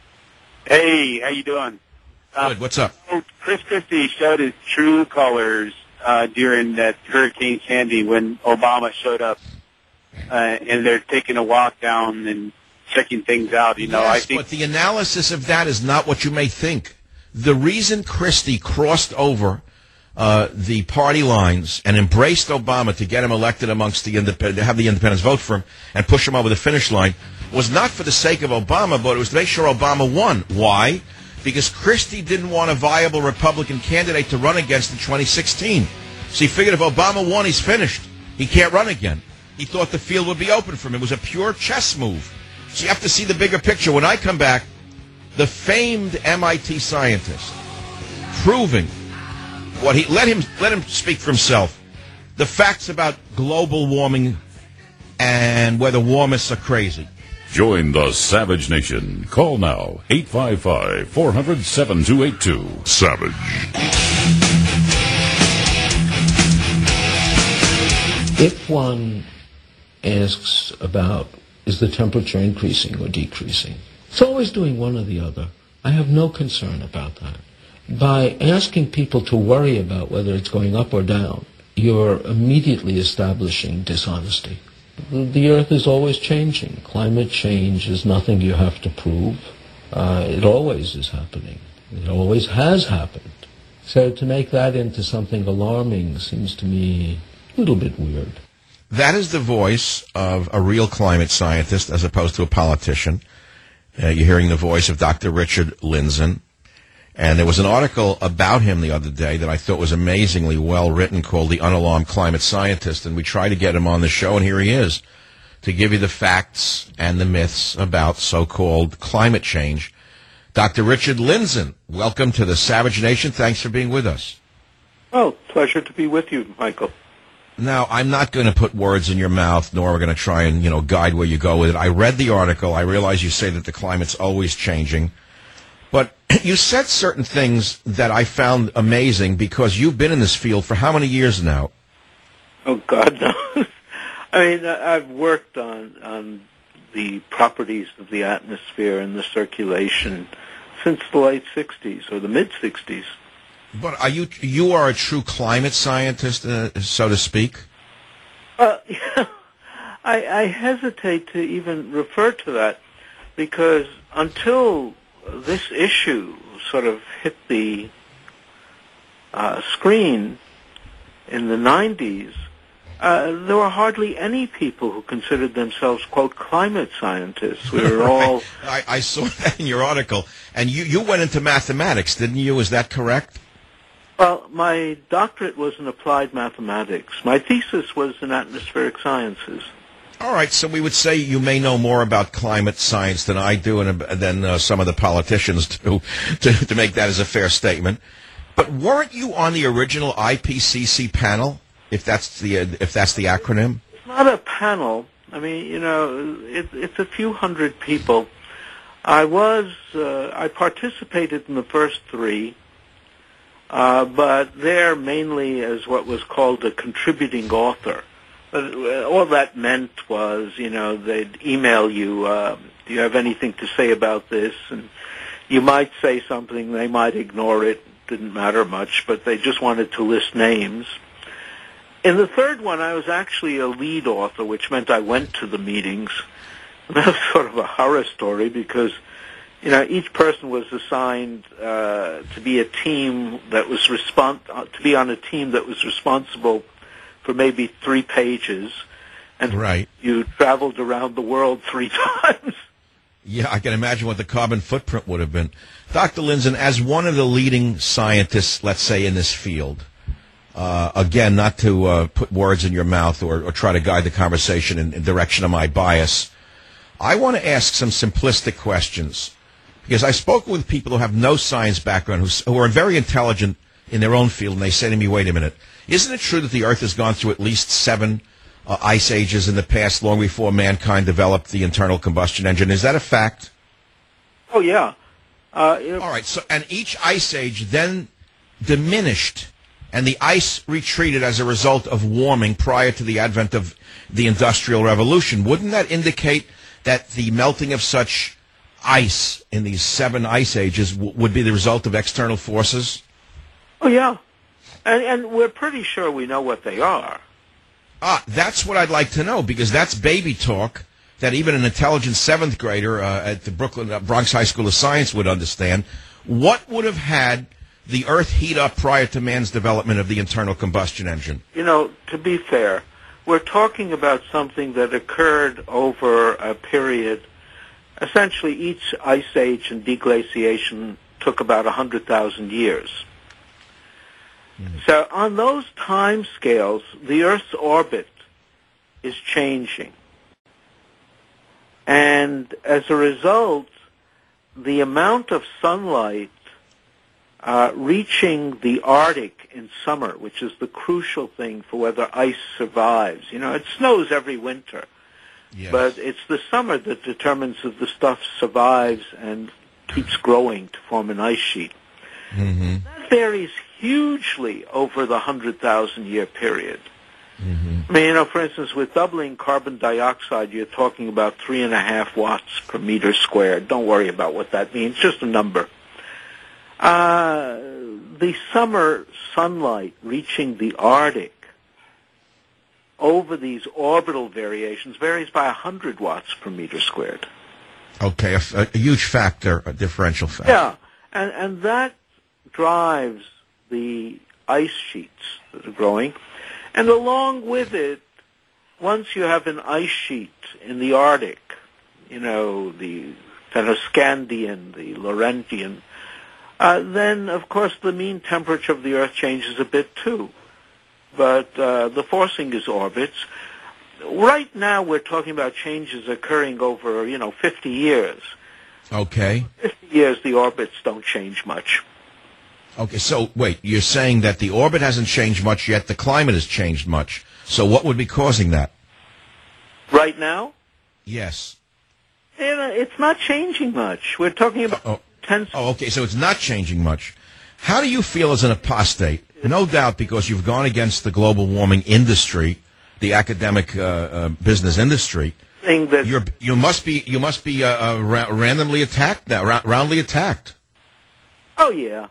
Hey, how you doing? Good. What's up? Chris Christie showed his true colors during that Hurricane Sandy when Obama showed up, and they're taking a walk down and checking things out. You know, yes, I think. But the analysis of that is not what you may think. The reason Christie crossed over the party lines and embraced Obama to get him elected amongst the to have the independents vote for him and push him over the finish line was not for the sake of Obama, but it was to make sure Obama won. Why? Because Christie didn't want a viable Republican candidate to run against in 2016. So he figured if Obama won, he's finished. He can't run again. He thought the field would be open for him. It was a pure chess move. So you have to see the bigger picture. When I come back, the famed MIT scientist proving what he let him speak for himself. The facts about global warming and whether warmists are crazy. Join the Savage Nation. Call now, 855-400-7282. Savage. If one asks about, is the temperature increasing or decreasing, it's always doing one or the other. I have no concern about that. By asking people to worry about whether it's going up or down, you're immediately establishing dishonesty. The Earth is always changing. Climate change is nothing you have to prove. It always is happening. It always has happened. So to make that into something alarming seems to me a little bit weird. That is the voice of a real climate scientist as opposed to a politician. You're hearing the voice of Dr. Richard Lindzen. And there was an article about him the other day that I thought was amazingly well written called The Unalarmed Climate Scientist, and we tried to get him on the show, and here he is to give you the facts and the myths about so-called climate change. Dr. Richard Lindzen, welcome to the Savage Nation. Thanks for being with us. Oh, pleasure to be with you, Michael. Now, I'm not going to put words in your mouth, nor are we going to try and, guide where you go with it. I read the article. I realize you say that the climate's always changing. But you said certain things that I found amazing because you've been in this field for how many years now? Oh, God knows. I mean, I've worked on the properties of the atmosphere and the circulation since the late 60s or the mid-60s. But you are a true climate scientist, so to speak? Yeah, I hesitate to even refer to that because until this issue sort of hit the screen in the 90s, there were hardly any people who considered themselves, quote, climate scientists. We were all... I saw that in your article. And you went into mathematics, didn't you? Is that correct? Well, my doctorate was in applied mathematics. My thesis was in atmospheric sciences. All right, so we would say you may know more about climate science than I do and than some of the politicians do, to make that as a fair statement. But weren't you on the original IPCC panel, if that's the acronym? It's not a panel. I mean, it's a few hundred people. I participated in the first three, but there mainly as what was called a contributing author. But all that meant was, they'd email you, do you have anything to say about this? And you might say something, they might ignore it, didn't matter much, but they just wanted to list names. In the third one, I was actually a lead author, which meant I went to the meetings. And that was sort of a horror story because, each person was assigned to be a team that was to be on a team that was responsible for maybe 3 pages, and right. You traveled around the world 3 times. Yeah, I can imagine what the carbon footprint would have been. Dr. Lindzen, as one of the leading scientists, let's say, in this field, again, not to put words in your mouth or try to guide the conversation in direction of my bias, I want to ask some simplistic questions, because I spoke with people who have no science background, who are very intelligent in their own field, and they say to me, wait a minute, isn't it true that the Earth has gone through at least 7 ice ages in the past, long before mankind developed the internal combustion engine? Is that a fact? Oh, yeah. All right, so and each ice age then diminished, and the ice retreated as a result of warming prior to the advent of the Industrial Revolution. Wouldn't that indicate that the melting of such ice in these 7 ice ages would be the result of external forces? Oh, yeah. And we're pretty sure we know what they are. That's what I'd like to know, because that's baby talk that even an intelligent 7th grader at the Bronx High School of Science would understand. What would have had the Earth heat up prior to man's development of the internal combustion engine? To be fair, we're talking about something that occurred over a period. Essentially, each ice age and deglaciation took about 100,000 years. So on those time scales, the Earth's orbit is changing. And as a result, the amount of sunlight reaching the Arctic in summer, which is the crucial thing for whether ice survives. It snows every winter, yes, but it's the summer that determines if the stuff survives and keeps growing to form an ice sheet. Mm-hmm. That varies hugely over the 100,000-year period. Mm-hmm. I mean, for instance, with doubling carbon dioxide, you're talking about 3.5 watts per meter squared. Don't worry about what that means, just a number. The summer sunlight reaching the Arctic over these orbital variations varies by 100 watts per meter squared. Okay, a huge factor, a differential factor. Yeah, and that drives the ice sheets that are growing. And along with it, once you have an ice sheet in the Arctic, the Fennoscandian, the Laurentian, then, of course, the mean temperature of the Earth changes a bit, too. But the forcing is orbits. Right now, we're talking about changes occurring over, 50 years. Okay. 50 years, the orbits don't change much. Okay, so wait, you're saying that the orbit hasn't changed much yet, the climate has changed much. So what would be causing that? Right now? Yes. It's not changing much. We're talking about okay, so it's not changing much. How do you feel as an apostate? No doubt because you've gone against the global warming industry, the academic business industry. You must be randomly attacked now, roundly attacked. Oh, yeah.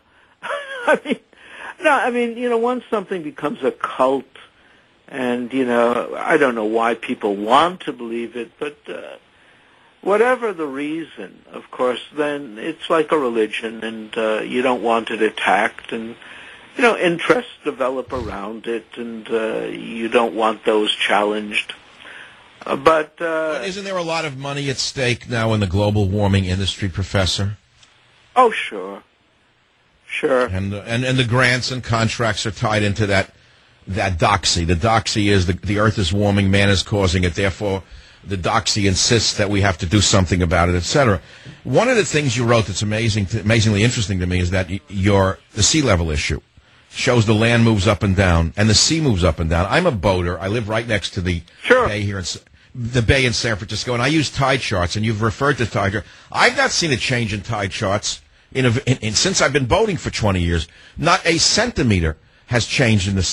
Once something becomes a cult, and, I don't know why people want to believe it, but whatever the reason, of course, then it's like a religion, and you don't want it attacked, and, interests develop around it, and you don't want those challenged. But isn't there a lot of money at stake now in the global warming industry, Professor? Oh, sure. Sure. And the grants and contracts are tied into that doxy. The doxy is the Earth is warming, man is causing it, therefore the doxy insists that we have to do something about it, etc. One of the things you wrote that's amazingly interesting to me is that the sea level issue shows the land moves up and down, and the sea moves up and down. I'm a boater. I live right next to the bay here the bay in San Francisco, and I use tide charts, and you've referred to tide charts. I've not seen a change in tide charts since I've been boating for 20 years. Not a centimeter has changed in the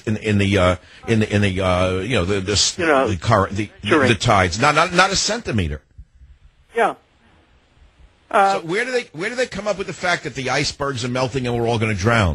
tides. Not a centimeter. Yeah. So where do they come up with the fact that the icebergs are melting and we're all going to drown?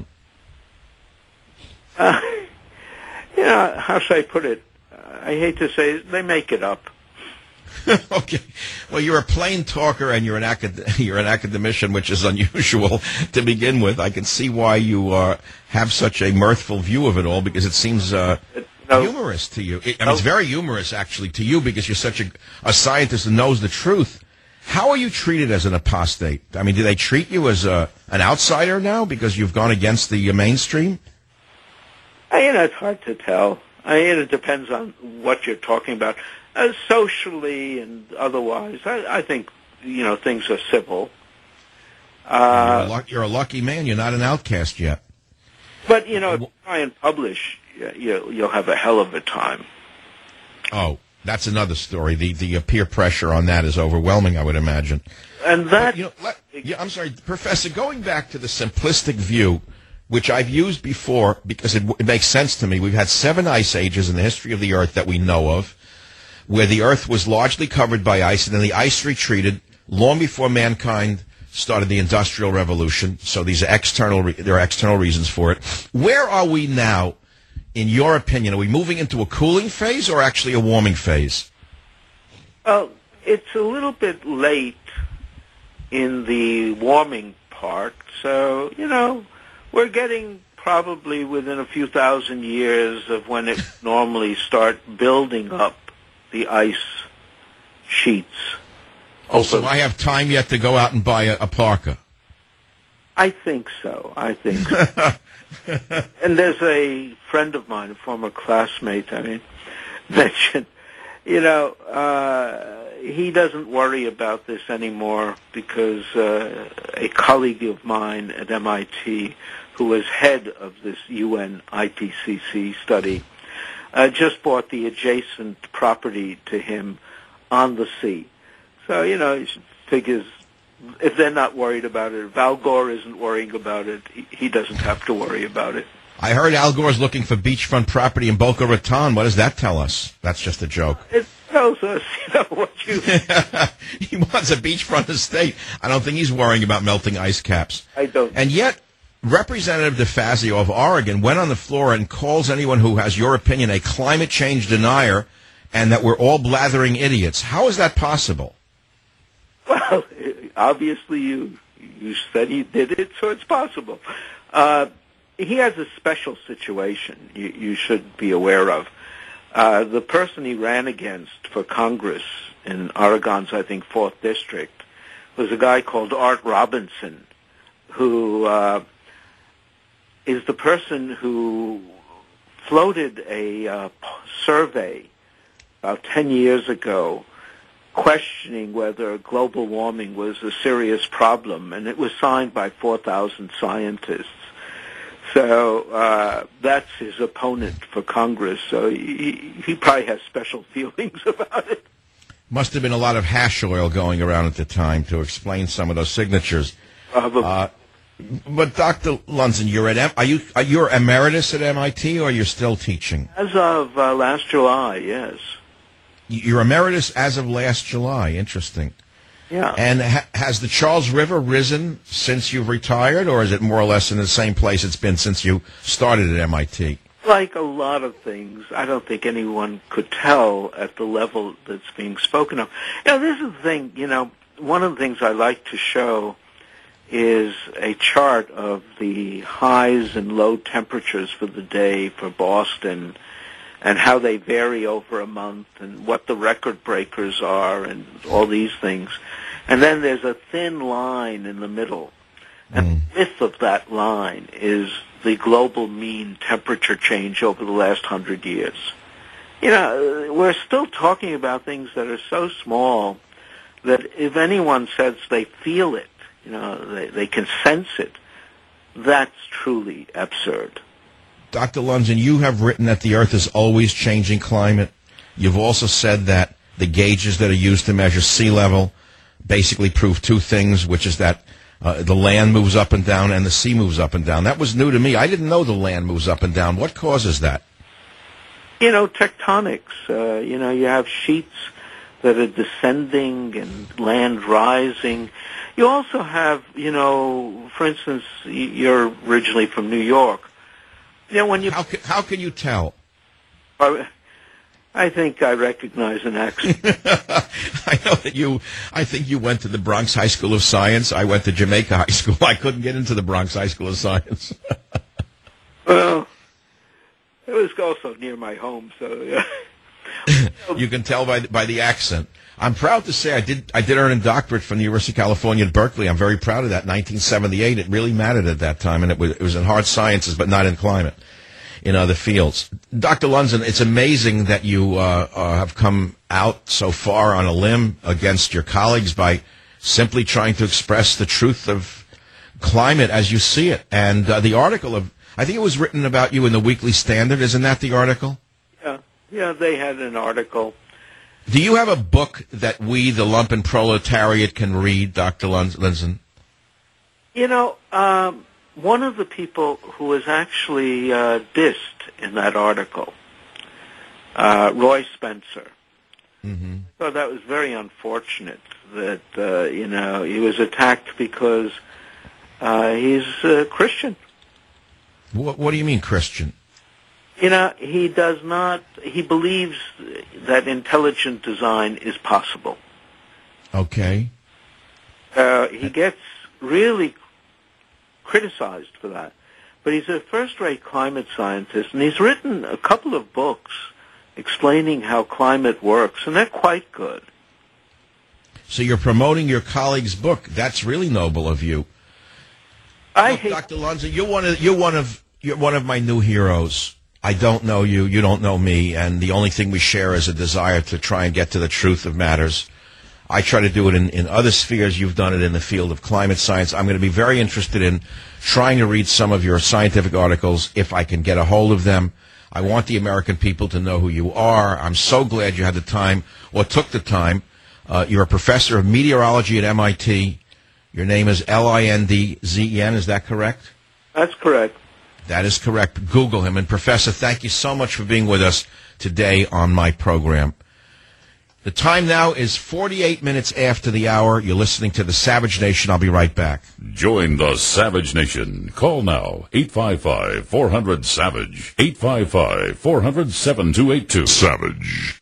How should I put it? I hate to say it, they make it up. Okay. Well, you're a plain talker and you're an academician, which is unusual to begin with. I can see why you have such a mirthful view of it all, because it seems humorous to you. It's very humorous, actually, to you, because you're such a scientist who knows the truth. How are you treated as an apostate? I mean, do they treat you as an outsider now because you've gone against the mainstream? It's hard to tell. It depends on what you're talking about. Socially and otherwise, I think, things are civil. You're a lucky man. You're not an outcast yet. But, if you try and publish, you'll have a hell of a time. Oh, that's another story. The peer pressure on that is overwhelming, I would imagine. And that... I'm sorry, Professor, going back to the simplistic view, which I've used before because it makes sense to me. We've had 7 ice ages in the history of the Earth that we know of, where the Earth was largely covered by ice, and then the ice retreated long before mankind started the Industrial Revolution. So these are there are external reasons for it. Where are we now, in your opinion? Are we moving into a cooling phase or actually a warming phase? Well, it's a little bit late in the warming part. So, we're getting probably within a few thousand years of when it normally start building up the ice sheets. Oh, so I have time yet to go out and buy a parka? I think so. And there's a friend of mine, a former classmate, mentioned, he doesn't worry about this anymore because a colleague of mine at MIT, who was head of this UN IPCC study, just bought the adjacent property to him on the sea. So, he figures if they're not worried about it, if Al Gore isn't worrying about it, he doesn't have to worry about it. I heard Al Gore's looking for beachfront property in Boca Raton. What does that tell us? That's just a joke. It tells us, what you... He wants a beachfront estate. I don't think he's worrying about melting ice caps. I don't. And yet, Representative DeFazio of Oregon went on the floor and calls anyone who has your opinion a climate change denier and that we're all blathering idiots. How is that possible? Well, obviously you said he did it, so it's possible. He has a special situation you should be aware of. The person he ran against for Congress in Oregon's, I think, 4th District was a guy called Art Robinson, who is the person who floated a survey about 10 years ago questioning whether global warming was a serious problem, and it was signed by 4,000 scientists. So that's his opponent for Congress, so he probably has special feelings about it. Must have been a lot of hash oil going around at the time to explain some of those signatures. Probably. But Dr. Lunson, you're emeritus at MIT, or you're still teaching? As of last July, yes. You're emeritus as of last July. Interesting. Yeah. And has the Charles River risen since you've retired, or is it more or less in the same place it's been since you started at MIT? Like a lot of things, I don't think anyone could tell at the level that's being spoken of. This is the thing, one of the things I like to show is a chart of the highs and low temperatures for the day for Boston and how they vary over a month and what the record breakers are and all these things. And then there's a thin line in the middle. And the width of that line is the global mean temperature change over the last 100 years. We're still talking about things that are so small that if anyone says they feel it, they can sense it, that's truly absurd. Dr. Lunson, you have written that the Earth is always changing climate. You've also said that the gauges that are used to measure sea level basically prove two things, which is that the land moves up and down and the sea moves up and down. That was new to me. I didn't know the land moves up and down. What causes that? Tectonics. You have sheets that are descending and land rising. You also have, for instance, you're originally from New York. When you how can you tell? I think I recognize an accent. I know that I think you went to the Bronx High School of Science. I went to Jamaica High School. I couldn't get into the Bronx High School of Science. Well, it was also near my home, so yeah. You can tell by the accent. I'm proud to say I did earn a doctorate from the University of California at Berkeley. I'm very proud of that. 1978. It really mattered at that time, and it was in hard sciences, but not in climate, in other fields. Dr. Lundzen, it's amazing that you have come out so far on a limb against your colleagues by simply trying to express the truth of climate as you see it. And the article I think it was written about you in the Weekly Standard. Isn't that the article? Yeah, they had an article. Do you have a book that we, the lumpen proletariat, can read, Dr. Lundzen? One of the people who was actually dissed in that article, Roy Spencer. Mm-hmm. So that was very unfortunate that, he was attacked because he's a Christian. What do you mean Christian? He believes that intelligent design is possible. Okay. He gets really criticized for that. But he's a first-rate climate scientist, and he's written a couple of books explaining how climate works, and they're quite good. So you're promoting your colleague's book. That's really noble of you. Dr. Lundzen, you're one of my new heroes. I don't know you, you don't know me, and the only thing we share is a desire to try and get to the truth of matters. I try to do it in other spheres. You've done it in the field of climate science. I'm going to be very interested in trying to read some of your scientific articles if I can get a hold of them. I want the American people to know who you are. I'm so glad you had the time, or took the time. You're a professor of meteorology at MIT. Your name is Lindzen, is that correct? That's correct. That is correct. Google him. And Professor, thank you so much for being with us today on my program. The time now is 48 minutes after the hour. You're listening to the Savage Nation. I'll be right back. Join the Savage Nation. Call now, 855-400-SAVAGE, 855-400-7282. Savage.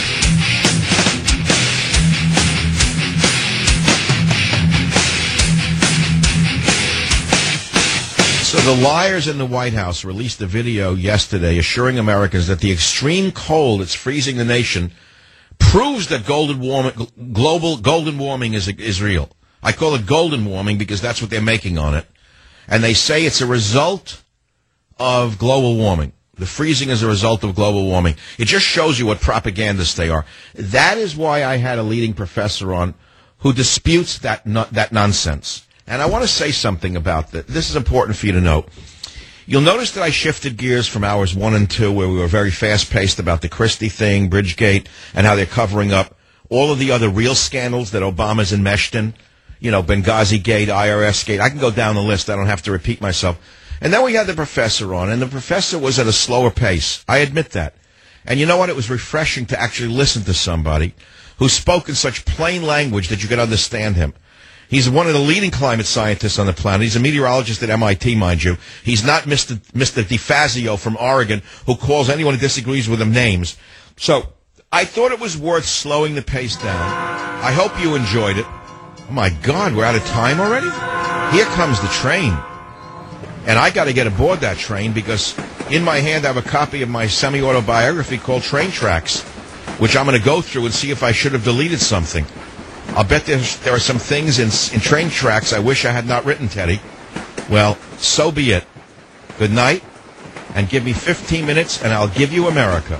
So the liars in the White House released a video yesterday assuring Americans that the extreme cold that's freezing the nation proves that global golden warming is real. I call it golden warming because that's what they're making on it. And they say it's a result of global warming. The freezing is a result of global warming. It just shows you what propagandists they are. That is why I had a leading professor on who disputes that nonsense. And I want to say something about that. This is important for you to know. You'll notice that I shifted gears from hours 1 and 2, where we were very fast-paced about the Christie thing, Bridgegate, and how they're covering up all of the other real scandals that Obama's enmeshed in. Benghazi Gate, IRS Gate. I can go down the list. I don't have to repeat myself. And then we had the professor on, and the professor was at a slower pace. I admit that. And you know what? It was refreshing to actually listen to somebody who spoke in such plain language that you could understand him. He's one of the leading climate scientists on the planet. He's a meteorologist at MIT, mind you. He's not Mr. DeFazio from Oregon, who calls anyone who disagrees with him names. So I thought it was worth slowing the pace down. I hope you enjoyed it. Oh, my God, we're out of time already? Here comes the train. And I got to get aboard that train because in my hand I have a copy of my semi-autobiography called Train Tracks, which I'm going to go through and see if I should have deleted something. I'll bet there are some things in Train Tracks I wish I had not written, Teddy. Well, so be it. Good night, and give me 15 minutes, and I'll give you America.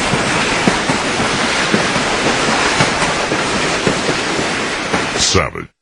Savage.